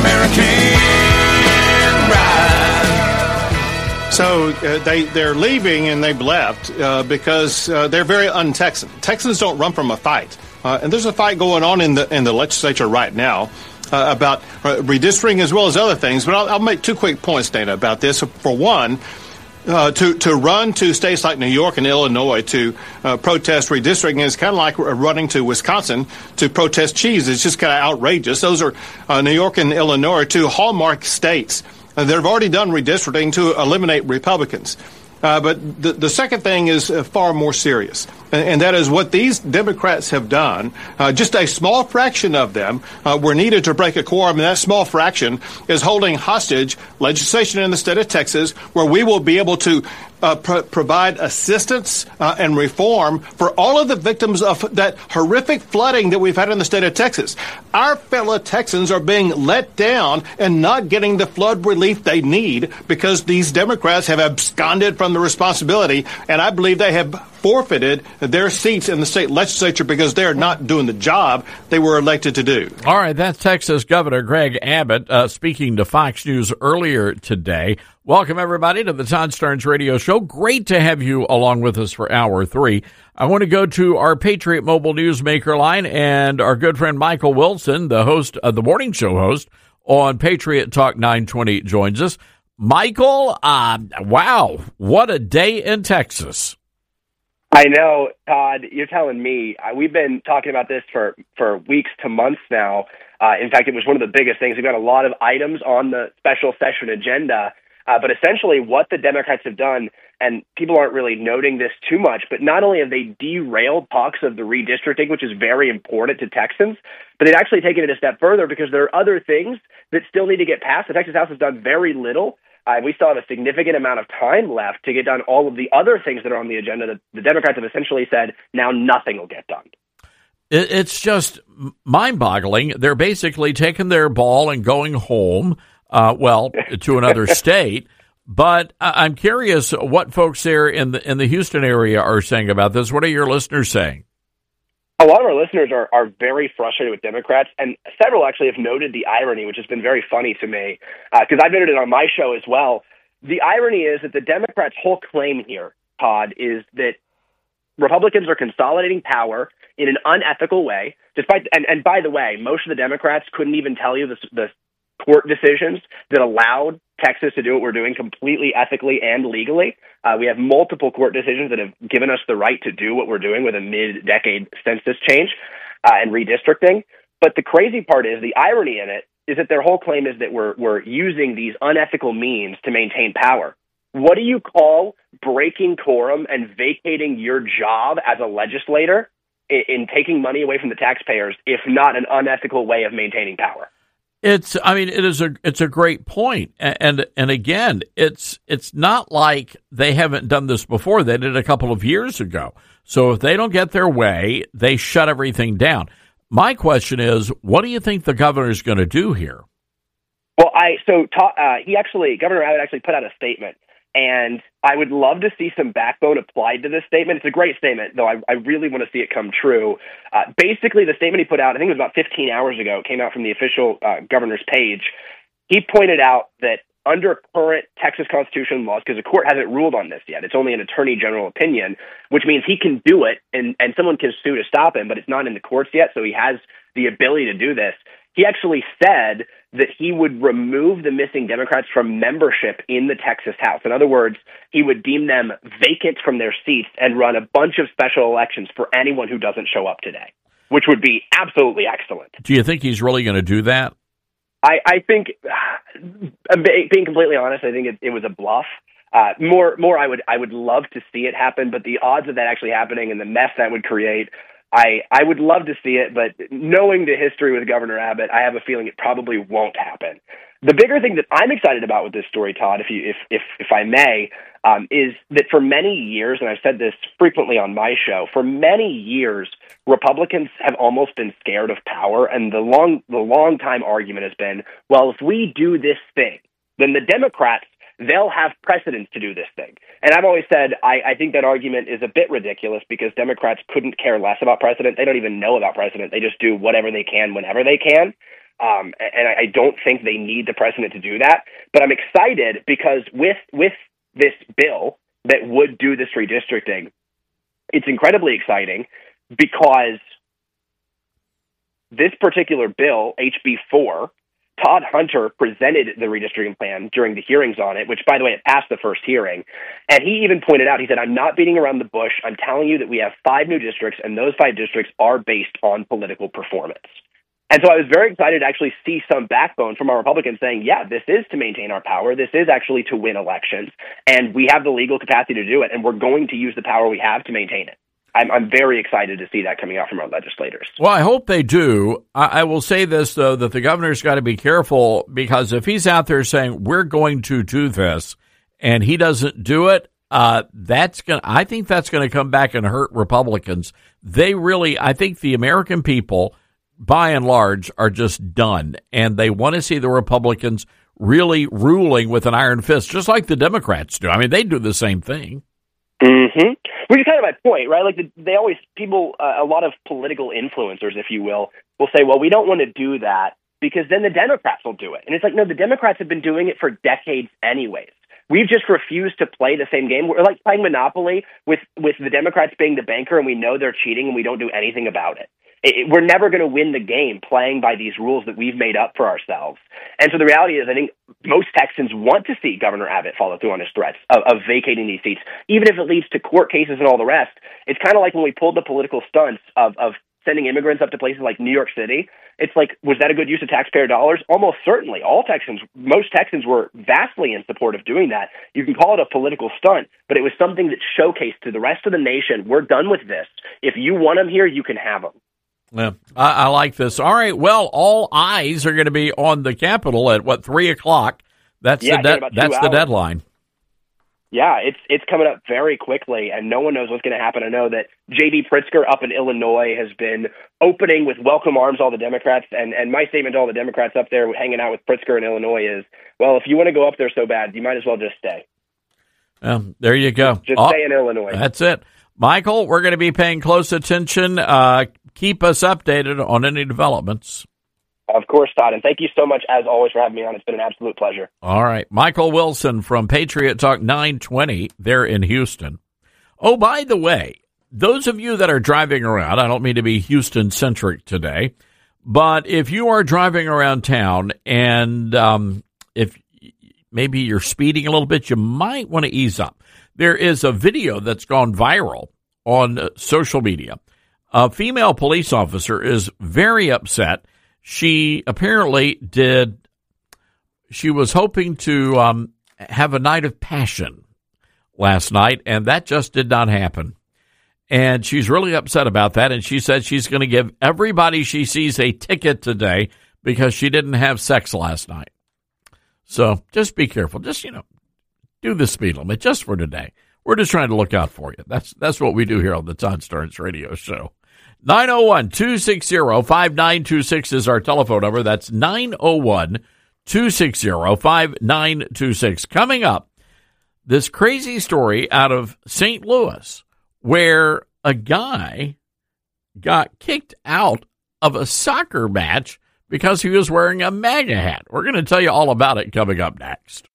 C: American ride.
J: So uh, they, they're leaving and they've left uh, because uh, they're very un-Texan. Texans don't run from a fight. Uh, and there's a fight going on in the in the legislature right now. uh, about uh, redistricting as well as other things. But I'll, I'll make two quick points, Dana, about this. For one, Uh, to, to run to states like New York and Illinois to uh, protest redistricting is kind of like running to Wisconsin to protest cheese. It's just kind of outrageous. Those are uh, New York and Illinois are two hallmark states uh, that have already done redistricting to eliminate Republicans. Uh, but the, the second thing is uh, far more serious, and, and that is what these Democrats have done. Uh, just a small fraction of them uh, were needed to break a quorum, and that small fraction is holding hostage legislation in the state of Texas where we will be able to uh, pro- provide assistance uh, and reform for all of the victims of that horrific flooding that we've had in the state of Texas. Our fellow Texans are being let down and not getting the flood relief they need because these Democrats have absconded from the responsibility, and I believe they have forfeited their seats in the state legislature because they're not doing the job they were elected to do.
D: All right, that's Texas Governor Greg Abbott uh, speaking to Fox News earlier today. Welcome, everybody, to the Todd Starnes Radio Show. Great to have you along with us for hour three. I want to go to our Patriot Mobile Newsmaker line, and our good friend Michael Wilson, the host of the morning show host on Patriot Talk nine twenty, joins us. Michael, uh, wow, what a day in Texas.
H: I know, Todd, you're telling me. Uh, we've been talking about this for, for weeks to months now. Uh, in fact, it was one of the biggest things. We've got a lot of items on the special session agenda. Uh, but essentially what the Democrats have done, and people aren't really noting this too much, but not only have they derailed talks of the redistricting, which is very important to Texans, but they've actually taken it a step further because there are other things that still need to get passed. The Texas House has done very little. Uh, we still have a significant amount of time left to get done all of the other things that are on the agenda that the Democrats have essentially said now nothing will get done.
D: It's just mind-boggling. They're basically taking their ball and going home, uh, well, to another state. But I'm curious what folks there in the in the Houston area are saying about this. What are your listeners saying?
H: A lot of our listeners are, are very frustrated with Democrats, and several actually have noted the irony, which has been very funny to me, because uh, I've noted it on my show as well. The irony is that the Democrats' whole claim here, Todd, is that Republicans are consolidating power in an unethical way. Despite, and, and by the way, most of the Democrats couldn't even tell you the, the court decisions that allowed Texas to do what we're doing completely ethically and legally. Uh, we have multiple court decisions that have given us the right to do what we're doing with a mid-decade census change uh, and redistricting. But the crazy part is, the irony in it is that their whole claim is that we're we're using these unethical means to maintain power. What do you call breaking quorum and vacating your job as a legislator in, in taking money away from the taxpayers, if not an unethical way of maintaining power?
D: It's, I mean, it is a, it's a great point. And, and again, it's, it's not like they haven't done this before. They did it a couple of years ago. So if they don't get their way, they shut everything down. My question is, what do you think the governor is going to do here?
H: Well, I, so, uh, he actually, Governor Abbott actually put out a statement, and I would love to see some backbone applied to this statement. It's a great statement, though I, I really want to see it come true. Uh, basically, the statement he put out, I think it was about fifteen hours ago, it came out from the official uh, governor's page. He pointed out that under current Texas Constitution laws, because the court hasn't ruled on this yet, it's only an attorney general opinion, which means he can do it, and, and someone can sue to stop him, but it's not in the courts yet, so he has the ability to do this. He actually said that he would remove the missing Democrats from membership in the Texas House. In other words, he would deem them vacant from their seats and run a bunch of special elections for anyone who doesn't show up today, which would be absolutely excellent.
D: Do you think he's really going to do that?
H: I, I think, being completely honest, I think it, it was a bluff. Uh, more, more, I would, I would love to see it happen, but the odds of that actually happening and the mess that would create, I, I would love to see it, but knowing the history with Governor Abbott, I have a feeling it probably won't happen. The bigger thing that I'm excited about with this story, Todd, if you, if, if, if I may, um, is that for many years, and I've said this frequently on my show, for many years, Republicans have almost been scared of power, and the long, the long time argument has been, well, if we do this thing, then the Democrats, they'll have precedence to do this thing. And I've always said I, I think that argument is a bit ridiculous because Democrats couldn't care less about precedent. They don't even know about precedent. They just do whatever they can whenever they can. Um, and I, I don't think they need the precedent to do that. But I'm excited because with with this bill that would do this redistricting, it's incredibly exciting because this particular bill, H B four, Todd Hunter presented the redistricting plan during the hearings on it, which, by the way, it passed the first hearing. And he even pointed out, he said, I'm not beating around the bush. I'm telling you that we have five new districts, and those five districts are based on political performance. And so I was very excited to actually see some backbone from our Republicans saying, yeah, this is to maintain our power. This is actually to win elections, and we have the legal capacity to do it, and we're going to use the power we have to maintain it. I'm, I'm very excited to see that coming out from our legislators.
D: Well, I hope they do. I, I will say this, though, that the governor's got to be careful, because if he's out there saying we're going to do this and he doesn't do it, uh, that's going. I think that's going to come back and hurt Republicans. They really, I think the American people, by and large, are just done, and they want to see the Republicans really ruling with an iron fist, just like the Democrats do. I mean, they do the same thing.
H: Mm-hmm. Which is kind of my point, right? Like the, they always, people, uh, a lot of political influencers, if you will, will say, well, we don't want to do that because then the Democrats will do it. And it's like, no, the Democrats have been doing it for decades anyways. We've just refused to play the same game. We're like playing Monopoly with, with the Democrats being the banker, and we know they're cheating and we don't do anything about it. It, we're never going to win the game playing by these rules that we've made up for ourselves. And so the reality is, I think most Texans want to see Governor Abbott follow through on his threats of, of vacating these seats, even if it leads to court cases and all the rest. It's kind of like when we pulled the political stunts of, of sending immigrants up to places like New York City. It's like, was that a good use of taxpayer dollars? Almost certainly. All Texans, most Texans were vastly in support of doing that. You can call it a political stunt, but it was something that showcased to the rest of the nation, we're done with this. If you want them here, you can have them.
D: Yeah, I, I like this. All right, well, all eyes are going to be on the Capitol at, what, three o'clock? That's
H: yeah,
D: the de- that's
H: hours.
D: the deadline.
H: Yeah, it's it's coming up very quickly, and no one knows what's going to happen. I know that J B Pritzker up in Illinois has been opening with welcome arms all the Democrats, and, and my statement to all the Democrats up there hanging out with Pritzker in Illinois is, well, if you want to go up there so bad, you might as well just stay.
D: Um, there you go.
H: Just
D: oh,
H: stay in Illinois.
D: That's it. Michael, we're going to be paying close attention. Uh, keep us updated on any developments.
H: Of course, Todd, and thank you so much, as always, for having me on. It's been an absolute pleasure.
D: All right. Michael Wilson from Patriot Talk nine twenty there in Houston. Oh, by the way, those of you that are driving around, I don't mean to be Houston-centric today, but if you are driving around town and um, if maybe you're speeding a little bit, you might want to ease up. There is a video that's gone viral on uh, social media. A female police officer is very upset. She apparently did, she was hoping to um, have a night of passion last night, and that just did not happen. And she's really upset about that, and she said she's going to give everybody she sees a ticket today because she didn't have sex last night. So just be careful. Just, you know, do the speed limit just for today. We're just trying to look out for you. That's that's what we do here on the Todd Starnes Radio Show. nine oh one, two six zero, five nine two six is our telephone number. That's nine oh one, two six zero, five nine two six. Coming up, this crazy story out of Saint Louis where a guy got kicked out of a soccer match because he was wearing a MAGA hat. We're going to tell you all about it coming up next.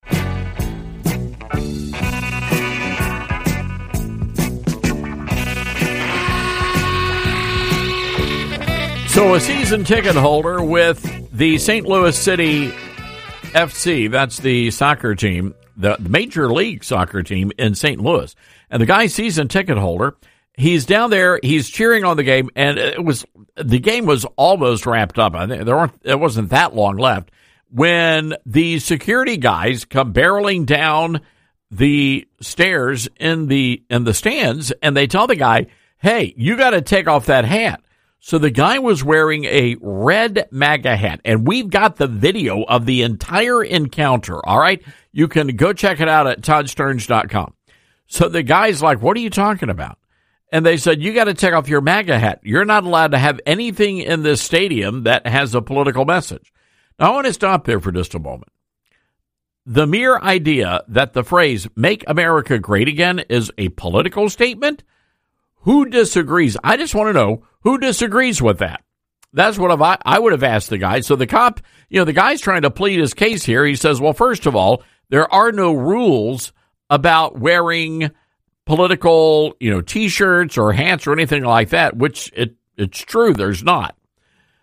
D: So a season ticket holder with the Saint Louis City F C, that's the soccer team, the Major League Soccer team in Saint Louis. And the guy's season ticket holder, he's down there, he's cheering on the game, and it was the game was almost wrapped up. I think there weren't, it wasn't that long left when the security guys come barreling down the stairs in the in the stands, and they tell the guy, "Hey, you got to take off that hat." So the guy was wearing a red MAGA hat, and we've got the video of the entire encounter, all right? You can go check it out at todd starnes dot com. So the guy's like, what are you talking about? And they said, you got to take off your MAGA hat. You're not allowed to have anything in this stadium that has a political message. Now, I want to stop there for just a moment. The mere idea that the phrase, make America great again, is a political statement, who disagrees? I just want to know who disagrees with that. That's what I, I would have asked the guy. So the cop, you know, the guy's trying to plead his case here. He says, well, first of all, there are no rules about wearing political, you know, T-shirts or hats or anything like that, which it it's true, there's not.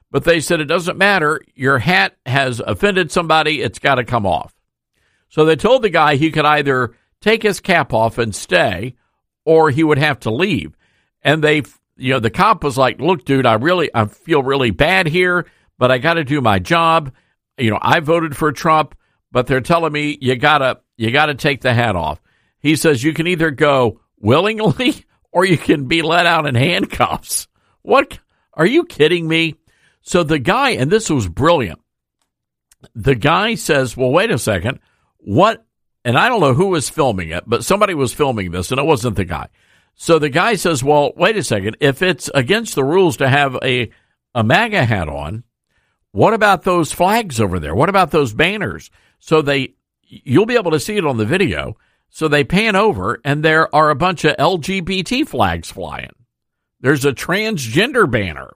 D: But they said it doesn't matter. Your hat has offended somebody. It's got to come off. So they told the guy he could either take his cap off and stay, or he would have to leave. And they, you know, the cop was like, look, dude, I really, I feel really bad here, but I got to do my job. You know, I voted for Trump, but they're telling me you gotta, you gotta take the hat off. He says you can either go willingly or you can be let out in handcuffs. What? Are you kidding me? So the guy, and this was brilliant. The guy says, well, wait a second. What? And I don't know who was filming it, but somebody was filming this, and it wasn't the guy. So the guy says, well, wait a second. If it's against the rules to have a, a MAGA hat on, what about those flags over there? What about those banners? So they, you'll be able to see it on the video. So they pan over, and there are a bunch of L G B T flags flying. There's a transgender banner.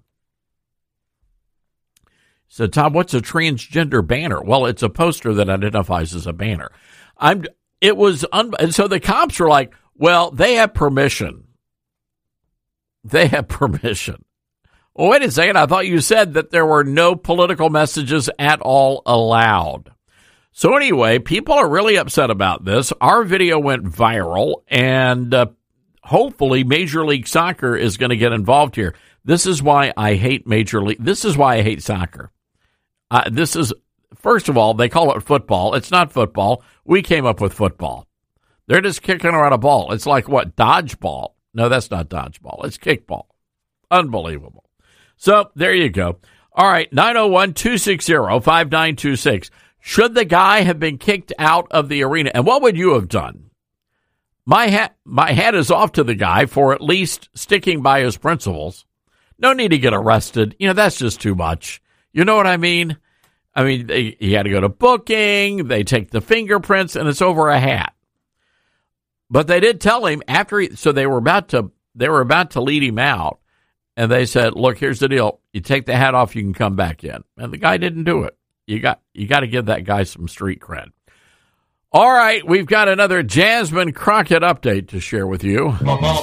D: So, Tom, what's a transgender banner? Well, it's a poster that identifies as a banner. I'm. It was, un, and so the cops were like, well, they have permission. They have permission. Well, wait a second. I thought you said that there were no political messages at all allowed. So anyway, people are really upset about this. Our video went viral, and uh, hopefully Major League Soccer is going to get involved here. This is why I hate Major League. This is why I hate soccer. Uh, this is, first of all, they call it football. It's not football. We came up with football. They're just kicking around a ball. It's like, what, dodgeball? No, that's not dodgeball. It's kickball. Unbelievable. So there you go. All right, nine oh one, two six zero, five nine two six. Should the guy have been kicked out of the arena? And what would you have done? My hat, my hat is off to the guy for at least sticking by his principles. No need to get arrested. You know, that's just too much. You know what I mean? I mean, they, he had to go to booking. They take the fingerprints, and it's over a hat. But they did tell him after he, so they were about to, they were about to lead him out. And they said, look, here's the deal. You take the hat off, you can come back in. And the guy didn't do it. You got you got to give that guy some street cred. All right, we've got another Jasmine Crockett update to share with you.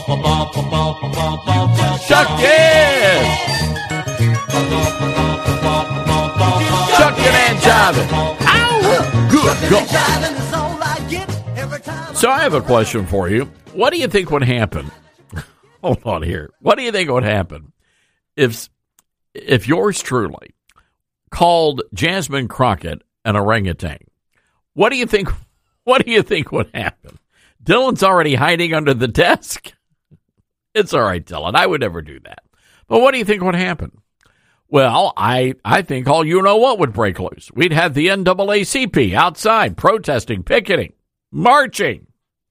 D: Chuck it! Chucking and jiving. Ow! Good go. So I have a question for you. What do you think would happen? Hold on here. What do you think would happen if if yours truly called Jasmine Crockett an orangutan? What do you think? What do you think would happen? Dylan's already hiding under the desk. It's all right, Dylan. I would never do that. But what do you think would happen? Well, I, I think all you know what would break loose. We'd have the N double A C P outside protesting, picketing, marching.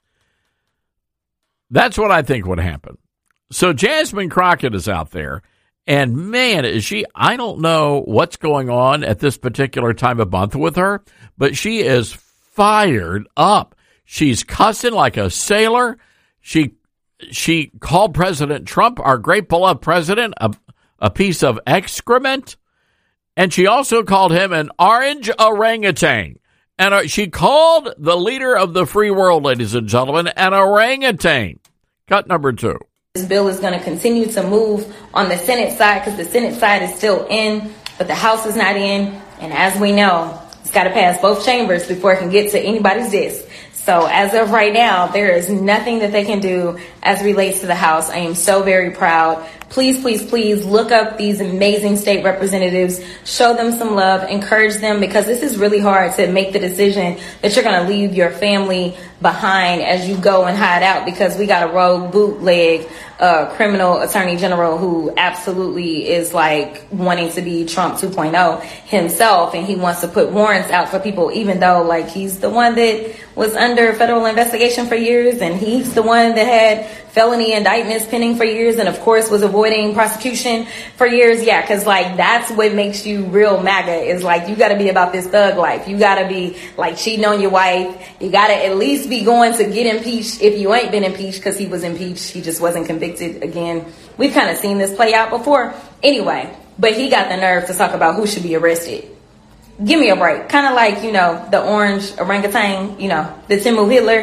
D: That's what I think would happen. So Jasmine Crockett is out there. And man, is she, I don't know what's going on at this particular time of month with her, but she is fired up. She's cussing like a sailor. She she called President Trump, our great beloved president, a, a piece of excrement. And she also called him an orange orangutan. And uh, she called the leader of the free world, ladies and gentlemen, an orangutan. Cut number two.
I: This bill is going to continue to move on the Senate side because the Senate side is still in, but the House is not in. And as we know, it's got to pass both chambers before it can get to anybody's desk. So as of right now, there is nothing that they can do as relates to the House. I am so very proud. Please, please, please look up these amazing state representatives, show them some love, encourage them, because this is really hard to make the decision that you're going to leave your family behind as you go and hide out, because we got a rogue bootleg uh, criminal attorney general who absolutely is like wanting to be Trump two point oh himself, and he wants to put warrants out for people, even though like he's the one that was under federal investigation for years, and he's the one that had felony indictments pending for years, and of course was avoiding prosecution for years. Yeah, because like that's what makes you real MAGA, is like you got to be about this thug life. You got to be like cheating on your wife. You got to at least be going to get impeached if you ain't been impeached, because he was impeached. He just wasn't convicted again. We've kind of seen this play out before. Anyway, but he got the nerve to talk about who should be arrested. Give me a break. Kind of like, you know, the orange orangutan, you know, the Timu Hitler.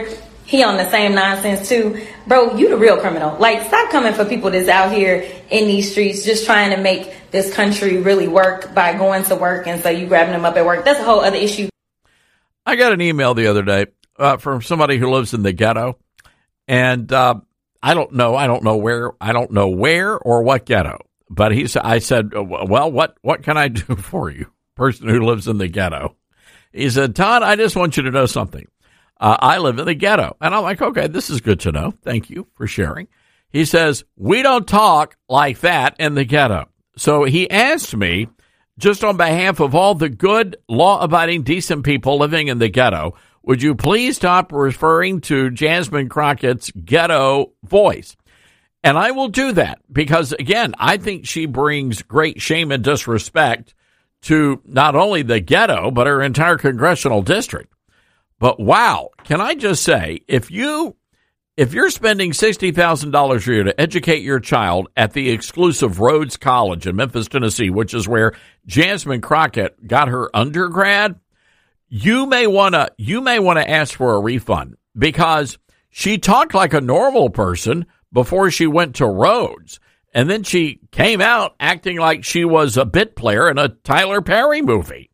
I: he on the same nonsense too. Bro, you the real criminal. Like, stop coming for people that's out here in these streets just trying to make this country really work by going to work, and so you grabbing them up at work. That's a whole other issue.
D: I got an email the other day uh, from somebody who lives in the ghetto, and uh, I don't know, I don't know where, I don't know where or what ghetto, but he said, I said, well, what, what can I do for you, person who lives in the ghetto? He said, Todd, I just want you to know something. Uh, I live in the ghetto. And I'm like, okay, this is good to know. Thank you for sharing. He says, we don't talk like that in the ghetto. So he asked me, just on behalf of all the good, law-abiding, decent people living in the ghetto, would you please stop referring to Jasmine Crockett's ghetto voice? And I will do that because, again, I think she brings great shame and disrespect to not only the ghetto, but her entire congressional district. But wow, can I just say, if you if you're spending sixty thousand dollars a year to educate your child at the exclusive Rhodes College in Memphis, Tennessee, which is where Jasmine Crockett got her undergrad, you may want to you may want to ask for a refund because she talked like a normal person before she went to Rhodes. And then she came out acting like she was a bit player in a Tyler Perry movie.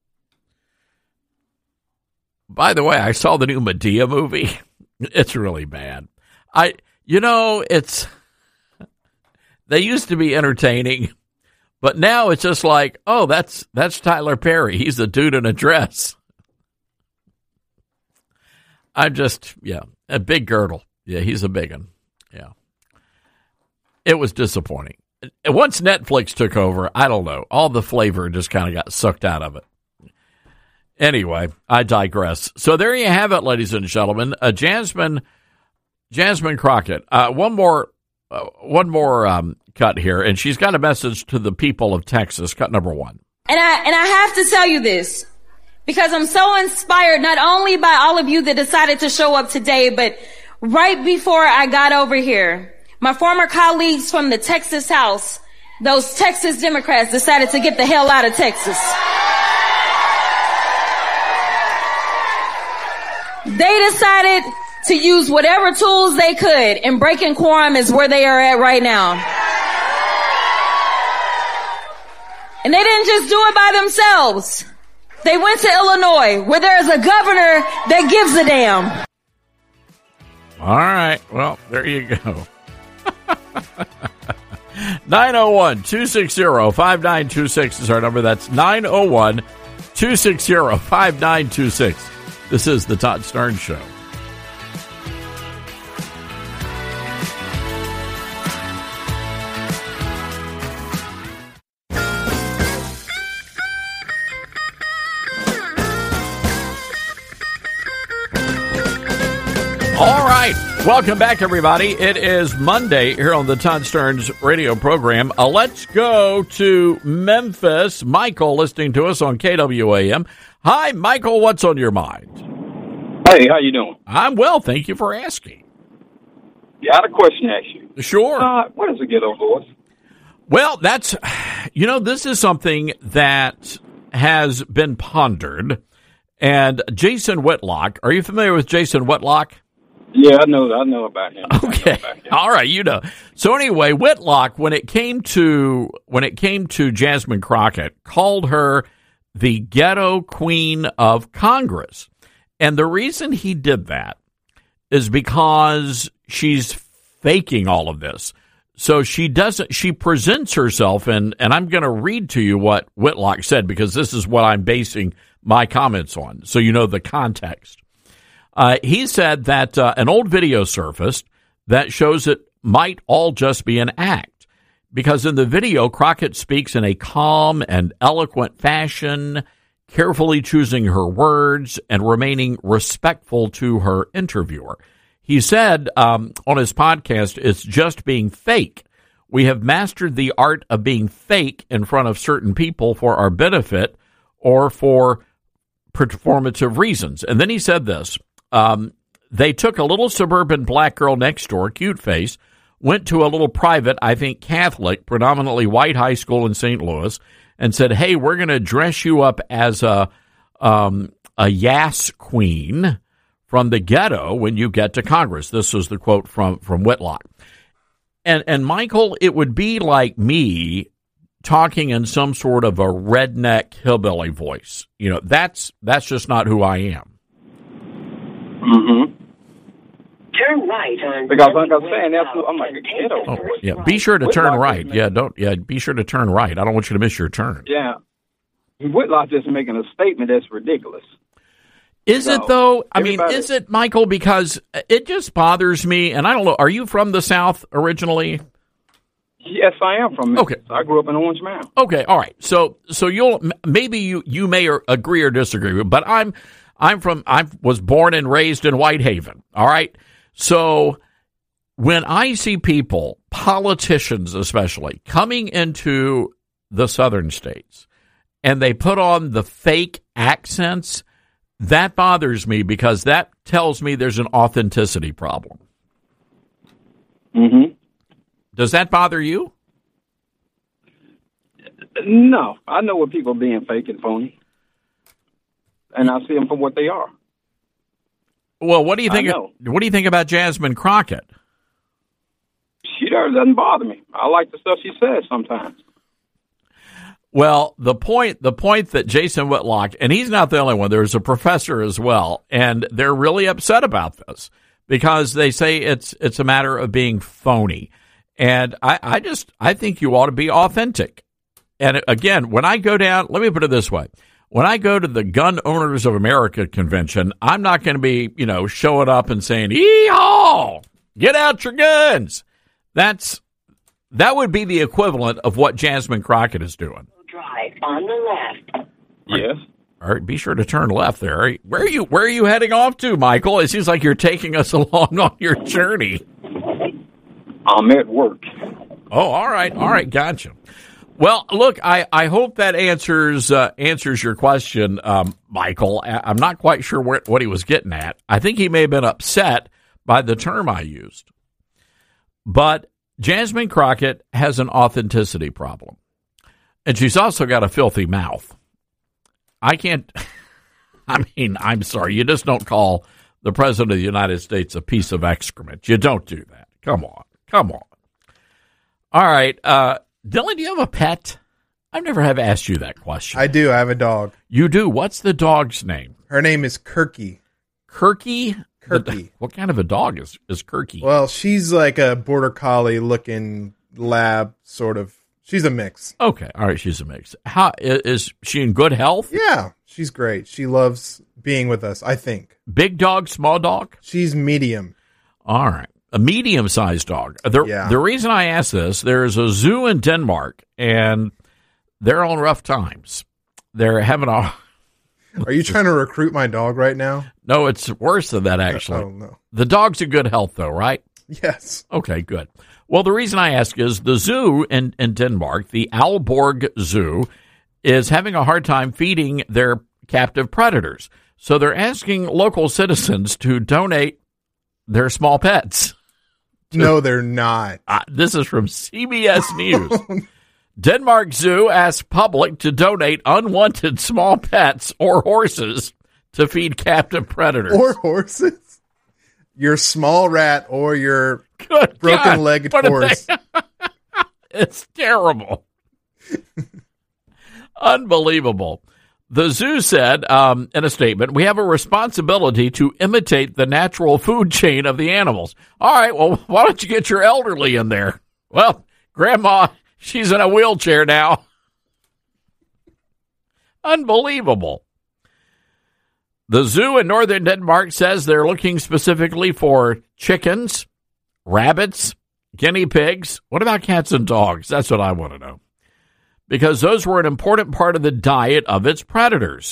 D: By the way, I saw the new Medea movie. It's really bad. I, you know, it's, they used to be entertaining, but now it's just like, oh, that's, that's Tyler Perry. He's the dude in a dress. I'm just, yeah, a big girdle. Yeah, he's a big one. Yeah. It was disappointing. Once Netflix took over, I don't know, all the flavor just kind of got sucked out of it. Anyway, I digress. So there you have it, ladies and gentlemen. Uh, Jasmine, Jasmine Crockett. Uh, one more, uh, one more um, cut here, and she's got a message to the people of Texas. Cut number one.
I: And I and I have to tell you this because I'm so inspired not only by all of you that decided to show up today, but right before I got over here, my former colleagues from the Texas House, those Texas Democrats, decided to get the hell out of Texas. They decided to use whatever tools they could, and breaking quorum is where they are at right now. And they didn't just do it by themselves. They went to Illinois, where there's a governor that gives a damn.
D: All right. Well, there you go. nine oh one, two six zero, five nine two six is our number. That's nine oh one, two six zero, five nine two six. This is the Todd Stern Show. All right. Welcome back, everybody. It is Monday here on the Todd Stern's radio program. Uh, let's go to Memphis. Michael listening to us on K W A M. Hi, Michael. What's on your mind?
K: Hey, how you doing?
D: I'm well. Thank you for asking.
K: Yeah, I had a question to ask you.
D: Sure.
K: Uh, what is a ghetto voice?
D: Well, that's, you know, this is something that has been pondered. And Jason Whitlock, are you familiar with Jason Whitlock?
K: Yeah, I know. I know about him.
D: Okay, about him. All right, you know. So anyway, Whitlock, when it came to when it came to Jasmine Crockett, called her the ghetto queen of Congress, and the reason he did that is because she's faking all of this. So she doesn't. She presents herself, and and I'm going to read to you what Whitlock said because this is what I'm basing my comments on, so you know the context. Uh, he said that uh, an old video surfaced that shows it might all just be an act, because in the video, Crockett speaks in a calm and eloquent fashion, carefully choosing her words and remaining respectful to her interviewer. He said um, on his podcast, it's just being fake. We have mastered the art of being fake in front of certain people for our benefit or for performative reasons. And then he said this. Um, they took a little suburban black girl next door, cute face, went to a little private, I think Catholic, predominantly white high school in Saint Louis, and said, hey, we're going to dress you up as a um, a Yas queen from the ghetto when you get to Congress. This was the quote from, from Whitlock. And, and Michael, it would be like me talking in some sort of a redneck hillbilly voice. You know, that's that's just not who I am.
K: Mm-hmm.
L: Turn right on.
K: Because like I'm saying, that's what I'm like a ghetto.
D: Oh, yeah, be sure to turn right. Yeah, don't. Yeah, be sure to turn right. I don't want you to miss your turn.
K: Yeah, Whitlock just making a statement that's ridiculous.
D: Is
K: so,
D: it though? I mean,
K: everybody,
D: is it, Michael? Because it just bothers me, and I don't know. Are you from the South originally?
K: Yes, I am from Memphis.
D: Okay.
K: I grew up in Orange Mound.
D: Okay, all right. So, so you'll maybe you you may or agree or disagree, but I'm I'm from I was born and raised in Whitehaven. All right. So when I see people, politicians especially, coming into the southern states and they put on the fake accents, that bothers me because that tells me there's an authenticity problem.
K: Mm-hmm.
D: Does that bother you?
K: No. I know when people are being fake and phony. And I see them for what they are.
D: Well, what do you think? What do you think about Jasmine Crockett?
K: She doesn't bother me. I like the stuff she says sometimes.
D: Well, the point the point that Jason Whitlock, and he's not the only one, there's a professor as well, and they're really upset about this because they say it's it's a matter of being phony. And I, I just I think you ought to be authentic. And again, when I go down, let me put it this way. When I go to the Gun Owners of America convention, I'm not going to be, you know, showing up and saying, "Yee-haw! Get out your guns." That's that would be the equivalent of what Jasmine Crockett is doing.
L: Drive on the left.
K: Yes.
D: All right, be sure to turn left there. Where are you where are you heading off to, Michael? It seems like you're taking us along on your journey.
K: I'm at work.
D: Oh, all right. All right, gotcha. Well, look, I, I hope that answers uh, answers your question, um, Michael. I'm not quite sure where, what he was getting at. I think he may have been upset by the term I used. But Jasmine Crockett has an authenticity problem. And she's also got a filthy mouth. I can't, I mean, I'm sorry. You just don't call the President of the United States a piece of excrement. You don't do that. Come on. Come on. All right. Uh, Dylan, do you have a pet? I never have asked you that question.
E: I do. I have a dog.
D: You do? What's the dog's name?
E: Her name is Kirky.
D: Kirky?
E: Kirky.
D: The, what kind of a dog is, is Kirky?
E: Well, she's like a border collie looking lab sort of. She's a mix.
D: Okay. All right. She's a mix. How is she in good health?
E: Yeah. She's great. She loves being with us, I think.
D: Big dog, small dog?
E: She's medium.
D: All right. A medium-sized dog. The,
E: yeah.
D: the reason I ask this, there's a zoo in Denmark, and they're on rough times. They're having a...
E: Are you trying to recruit my dog right now?
D: No, it's worse than that, actually.
E: Oh, no.
D: The dog's in good health, though, right?
E: Yes.
D: Okay, good. Well, the reason I ask is the zoo in, in Denmark, the Aalborg Zoo, is having a hard time feeding their captive predators. So they're asking local citizens to donate their small pets.
E: No, they're not.
D: Uh, this is from C B S News. Denmark Zoo asks public to donate unwanted small pets or horses to feed captive predators.
E: Or horses? Your small rat or your
D: Good
E: broken-legged
D: God,
E: horse.
D: It's terrible. Unbelievable. The zoo said um, in a statement, we have a responsibility to imitate the natural food chain of the animals. All right, well, why don't you get your elderly in there? Well, Grandma, she's in a wheelchair now. Unbelievable. The zoo in northern Denmark says they're looking specifically for chickens, rabbits, guinea pigs. What about cats and dogs? That's what I want to know. Because those were an important part of the diet of its predators.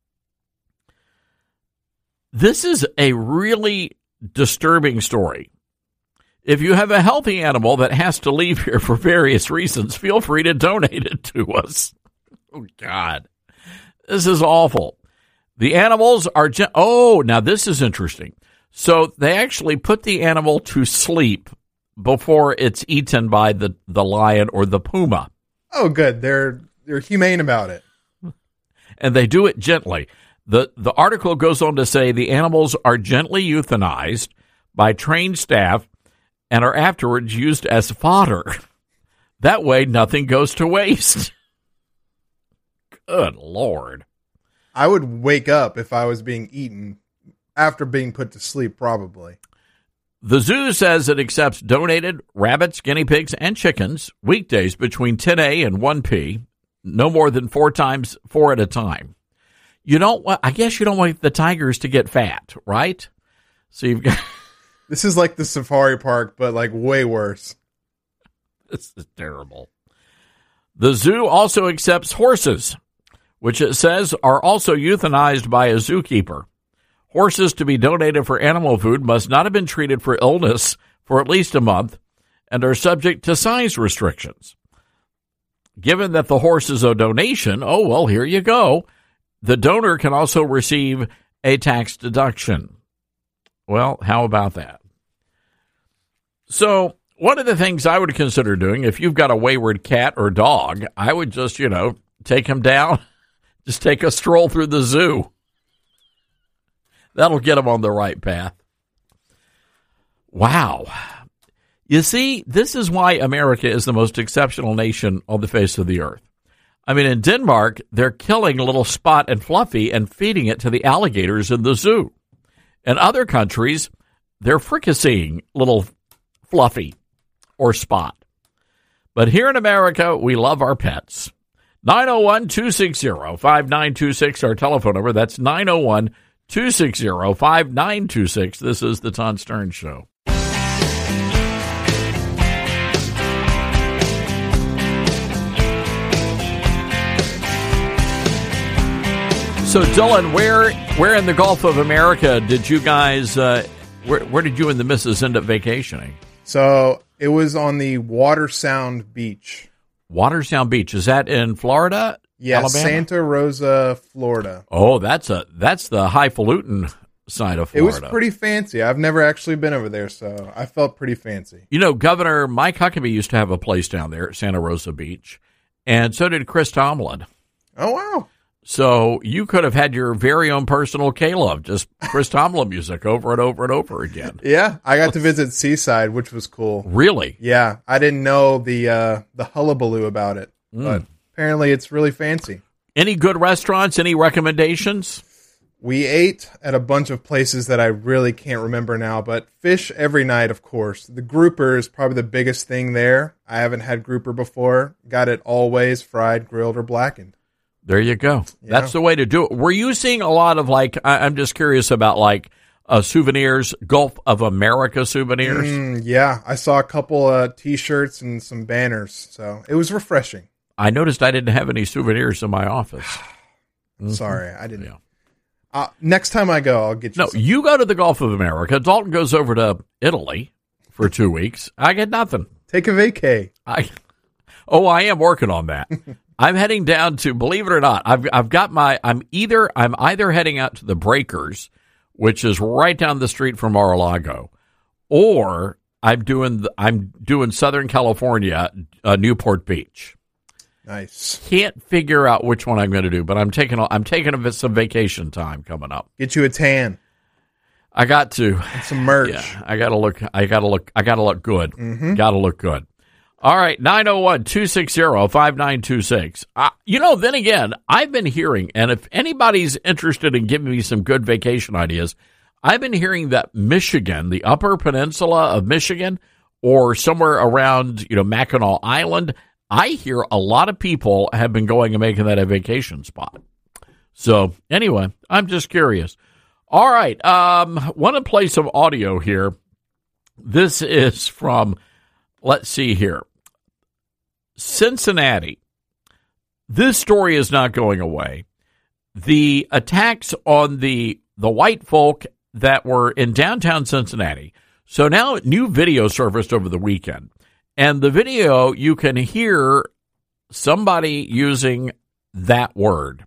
D: This is a really disturbing story. If you have a healthy animal that has to leave here for various reasons, feel free to donate it to us. Oh, God. This is awful. The animals are... Gen- oh, now this is interesting. So they actually put the animal to sleep before it's eaten by the, the lion or the puma.
E: Oh, good. They're they're humane about it.
D: And they do it gently. The, the article goes on to say the animals are gently euthanized by trained staff and are afterwards used as fodder. That way, nothing goes to waste. Good Lord.
E: I would wake up if I was being eaten after being put to sleep, probably.
D: The zoo says it accepts donated rabbits, guinea pigs, and chickens weekdays between ten a and one p, no more than four times, four at a time. You don't want, I guess you don't want the tigers to get fat, right? So you've got...
E: This is like the safari park, but like way worse.
D: This is terrible. The zoo also accepts horses, which it says are also euthanized by a zookeeper. Horses to be donated for animal food must not have been treated for illness for at least a month and are subject to size restrictions. Given that the horse is a donation, oh, well, here you go. The donor can also receive a tax deduction. Well, how about that? So one of the things I would consider doing, if you've got a wayward cat or dog, I would just, you know, take him down, just take a stroll through the zoo. That'll get them on the right path. Wow. You see, this is why America is the most exceptional nation on the face of the earth. I mean, in Denmark, they're killing little Spot and Fluffy and feeding it to the alligators in the zoo. In other countries, they're fricasseeing little Fluffy or Spot. But here in America, we love our pets. nine oh one, two six zero, five nine two six, our telephone number. That's nine oh one, two six zero, five nine two six. This is the Todd Stern Show. So, Dylan, where where in the Gulf of America did you guys, uh, where, where did you and the missus end up vacationing?
E: So, it was on the Watersound Beach.
D: Watersound Beach. Is that in Florida?
E: Yeah,
D: Alabama?
E: Santa Rosa, Florida.
D: Oh, that's a that's the highfalutin side of Florida.
E: It was pretty fancy. I've never actually been over there, so I felt pretty fancy.
D: You know, Governor Mike Huckabee used to have a place down there at Santa Rosa Beach, and so did Chris Tomlin.
E: Oh, wow.
D: So you could have had your very own personal K-Love, just Chris Tomlin music over and over and over again.
E: Yeah, I got to visit Seaside, which was cool.
D: Really?
E: Yeah, I didn't know the uh, the hullabaloo about it, mm. but apparently it's really fancy.
D: Any good restaurants? Any recommendations?
E: We ate at a bunch of places that I really can't remember now, but fish every night, of course. The grouper is probably the biggest thing there. I haven't had grouper before. Got it always fried, grilled, or blackened.
D: There you go.
E: Yeah.
D: That's the way to do it. Were you seeing a lot of, like, I, I'm just curious about, like, uh, souvenirs, Gulf of America souvenirs?
E: Mm, yeah, I saw a couple uh, T-shirts and some banners, so it was refreshing.
D: I noticed I didn't have any souvenirs in my office. Mm-hmm.
E: Sorry, I didn't. Yeah. Uh, next time I go, I'll get you
D: No,
E: some.
D: You go to the Gulf of America. Dalton goes over to Italy for two weeks. I get nothing.
E: Take a vacay.
D: I, oh, I am working on that. I'm heading down to, believe it or not, I've I've got my, I'm either, I'm either heading out to the Breakers, which is right down the street from Mar-a-Lago, or I'm doing, the, I'm doing Southern California, uh, Newport Beach.
E: Nice.
D: Can't figure out which one I'm going to do, but I'm taking, I'm taking a, some vacation time coming up.
E: Get you a tan.
D: I got to.
E: And some merch.
D: Yeah, I got to look, I got to look, I got to look good.
E: Mm-hmm.
D: Got to look good. All right, nine oh one, two six zero, five nine two six. Uh, you know, then again, I've been hearing, and if anybody's interested in giving me some good vacation ideas, I've been hearing that Michigan, the Upper Peninsula of Michigan, or somewhere around, you know, Mackinac Island, I hear a lot of people have been going and making that a vacation spot. So, anyway, I'm just curious. All right, um, want to play some audio here. This is from, let's see here, Cincinnati. This story is not going away. The attacks on the the white folk that were in downtown Cincinnati. So now new video surfaced over the weekend. And the video, you can hear somebody using that word.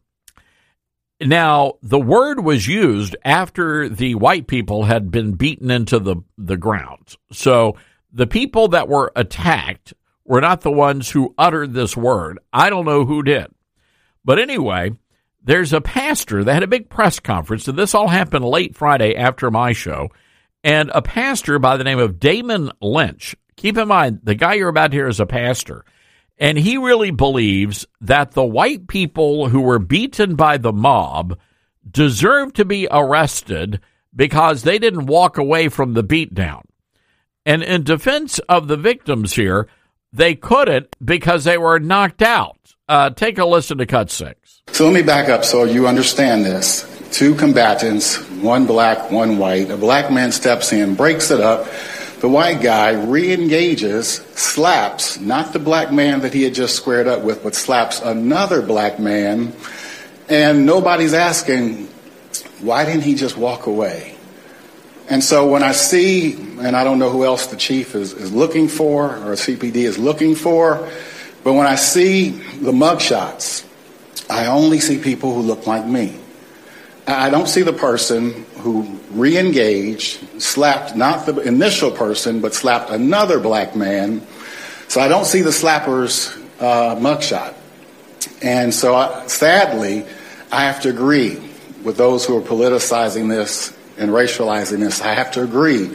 D: Now, the word was used after the white people had been beaten into the, the ground. So the people that were attacked were not the ones who uttered this word. I don't know who did. But anyway, there's a pastor that had a big press conference, and this all happened late Friday after my show, and a pastor by the name of Damon Lynch. Keep in mind, the guy you're about to hear is a pastor, and he really believes that the white people who were beaten by the mob deserve to be arrested because they didn't walk away from the beatdown. And in defense of the victims here, they couldn't because they were knocked out. Uh, take a listen to cut six.
M: So let me back up so you understand this. Two combatants, one black, one white. A black man steps in, breaks it up. The white guy re-engages, slaps, not the black man that he had just squared up with, but slaps another black man. And nobody's asking, why didn't he just walk away? And so when I see, and I don't know who else the chief is, is looking for or C P D is looking for, but when I see the mugshots, I only see people who look like me. I don't see the person who re-engaged, slapped not the initial person, but slapped another black man. So I don't see the slapper's uh, mugshot. And so I, sadly, I have to agree with those who are politicizing this and racializing this. I have to agree.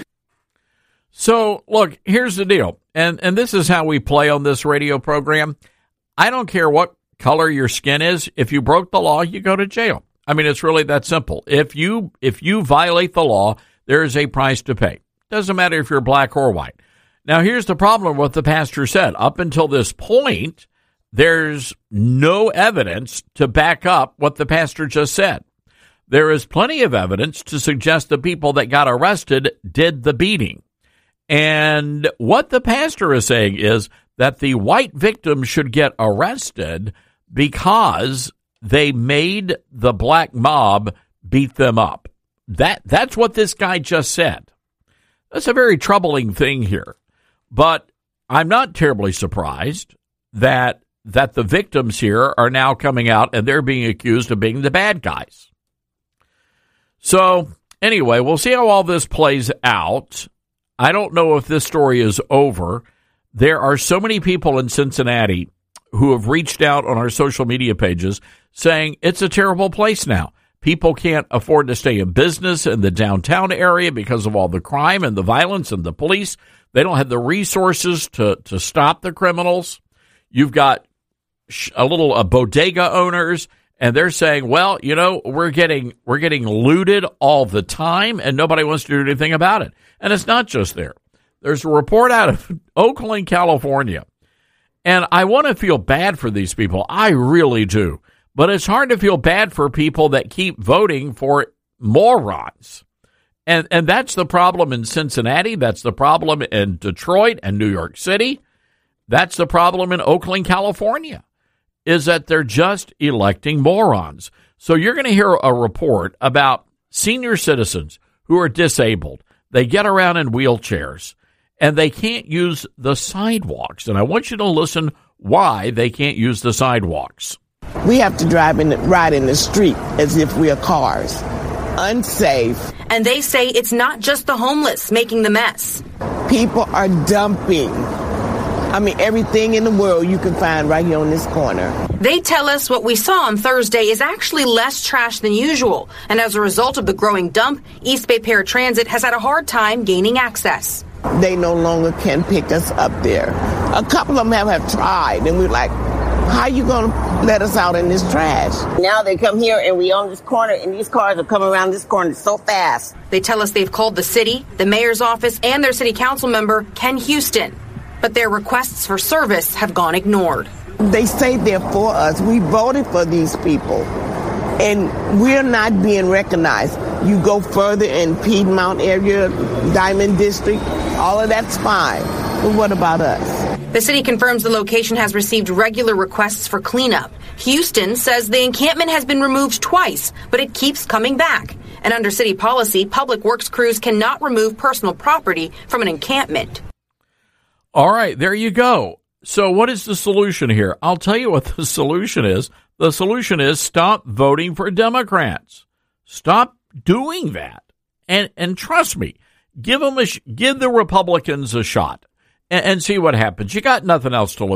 D: So, look, here's the deal. And and this is how we play on this radio program. I don't care what color your skin is. If you broke the law, you go to jail. I mean, it's really that simple. If you if you violate the law, there is a price to pay. Doesn't matter if you're black or white. Now, here's the problem with what the pastor said. Up until this point, there's no evidence to back up what the pastor just said. There is plenty of evidence to suggest the people that got arrested did the beating. And what the pastor is saying is that the white victims should get arrested because they made the black mob beat them up. That that's what this guy just said. That's a very troubling thing here. But I'm not terribly surprised that that the victims here are now coming out and they're being accused of being the bad guys. So, anyway, we'll see how all this plays out. I don't know if this story is over. There are so many people in Cincinnati who have reached out on our social media pages saying it's a terrible place now. People can't afford to stay in business in the downtown area because of all the crime and the violence and the police. They don't have the resources to, to stop the criminals. You've got a little uh, bodega owners, and they're saying, well, you know, we're getting we're getting looted all the time, and nobody wants to do anything about it. And it's not just there. There's a report out of Oakland, California, and I want to feel bad for these people. I really do. But it's hard to feel bad for people that keep voting for morons. And and that's the problem in Cincinnati. That's the problem in Detroit and New York City. That's the problem in Oakland, California, is that they're just electing morons. So you're going to hear a report about senior citizens who are disabled. They get around in wheelchairs, and they can't use the sidewalks. And I want you to listen why they can't use the sidewalks.
O: We have to drive in the, ride in the street as if we are cars. Unsafe.
P: And they say it's not just the homeless making the mess.
O: People are dumping. I mean, everything in the world you can find right here on this corner.
P: They tell us what we saw on Thursday is actually less trash than usual. And as a result of the growing dump, East Bay Paratransit has had a hard time gaining access.
O: They no longer can pick us up there. A couple of them have, have tried, and we're like, how you going to let us out in this trash?
Q: Now they come here and we on this corner and these cars are coming around this corner so fast.
P: They tell us they've called the city, the mayor's office, and their city council member, Ken Houston. But their requests for service have gone ignored.
O: They say they're for us. We voted for these people. And we're not being recognized. You go further in Piedmont area, Diamond District, all of that's fine. But what about us?
P: The city confirms the location has received regular requests for cleanup. Houston says the encampment has been removed twice, but it keeps coming back. And under city policy, public works crews cannot remove personal property from an encampment.
D: All right, there you go. So what is the solution here? I'll tell you what the solution is. The solution is stop voting for Democrats. Stop doing that. And and trust me, give them a sh- give the Republicans a shot. And see what happens. You got nothing else to lose.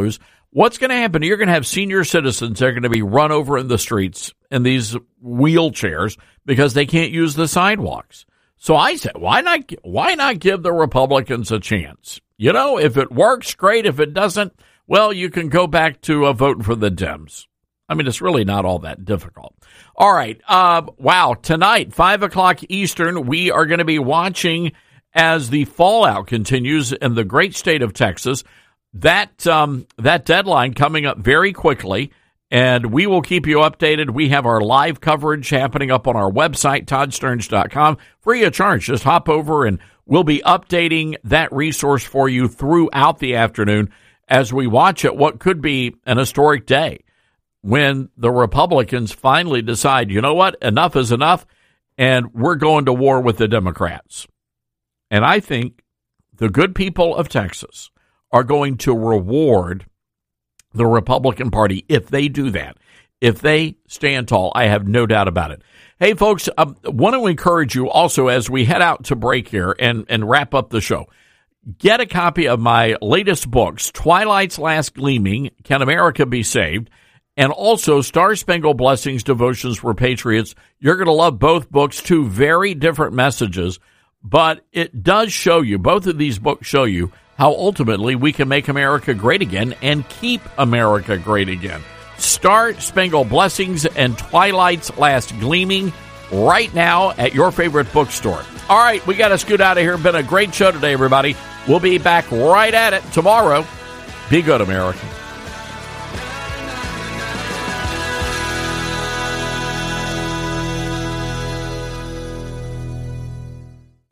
D: what's going to happen? You're going to have senior citizens that are going to be run over in the streets in these wheelchairs because they can't use the sidewalks. So I said, why not, why not give the Republicans a chance? You know, if it works, great. If it doesn't, well, you can go back to uh, voting for the Dems. I mean, it's really not all that difficult. All right. Uh, wow. Tonight, five o'clock Eastern, we are going to be watching as the fallout continues in the great state of Texas. That, um, that deadline coming up very quickly. And we will keep you updated. We have our live coverage happening up on our website, todd stearns dot com, free of charge. Just hop over and we'll be updating that resource for you throughout the afternoon as we watch it, what could be an historic day when the Republicans finally decide, you know what, enough is enough, and we're going to war with the Democrats. And I think the good people of Texas are going to reward the Republican Party if they do that. If they stand tall, I have no doubt about it. Hey, folks, I um, want to encourage you also as we head out to break here and, and wrap up the show. Get a copy of my latest books, Twilight's Last Gleaming, Can America Be Saved? And also Star Spangled Blessings, Devotions for Patriots. You're going to love both books, two very different messages, but it does show you, both of these books show you how ultimately we can make America great again and keep America great again. Star Spangled Blessings and Twilight's Last Gleaming right now at your favorite bookstore. All right, we got to scoot out of here. Been a great show today, everybody. We'll be back right at it tomorrow. Be good, America.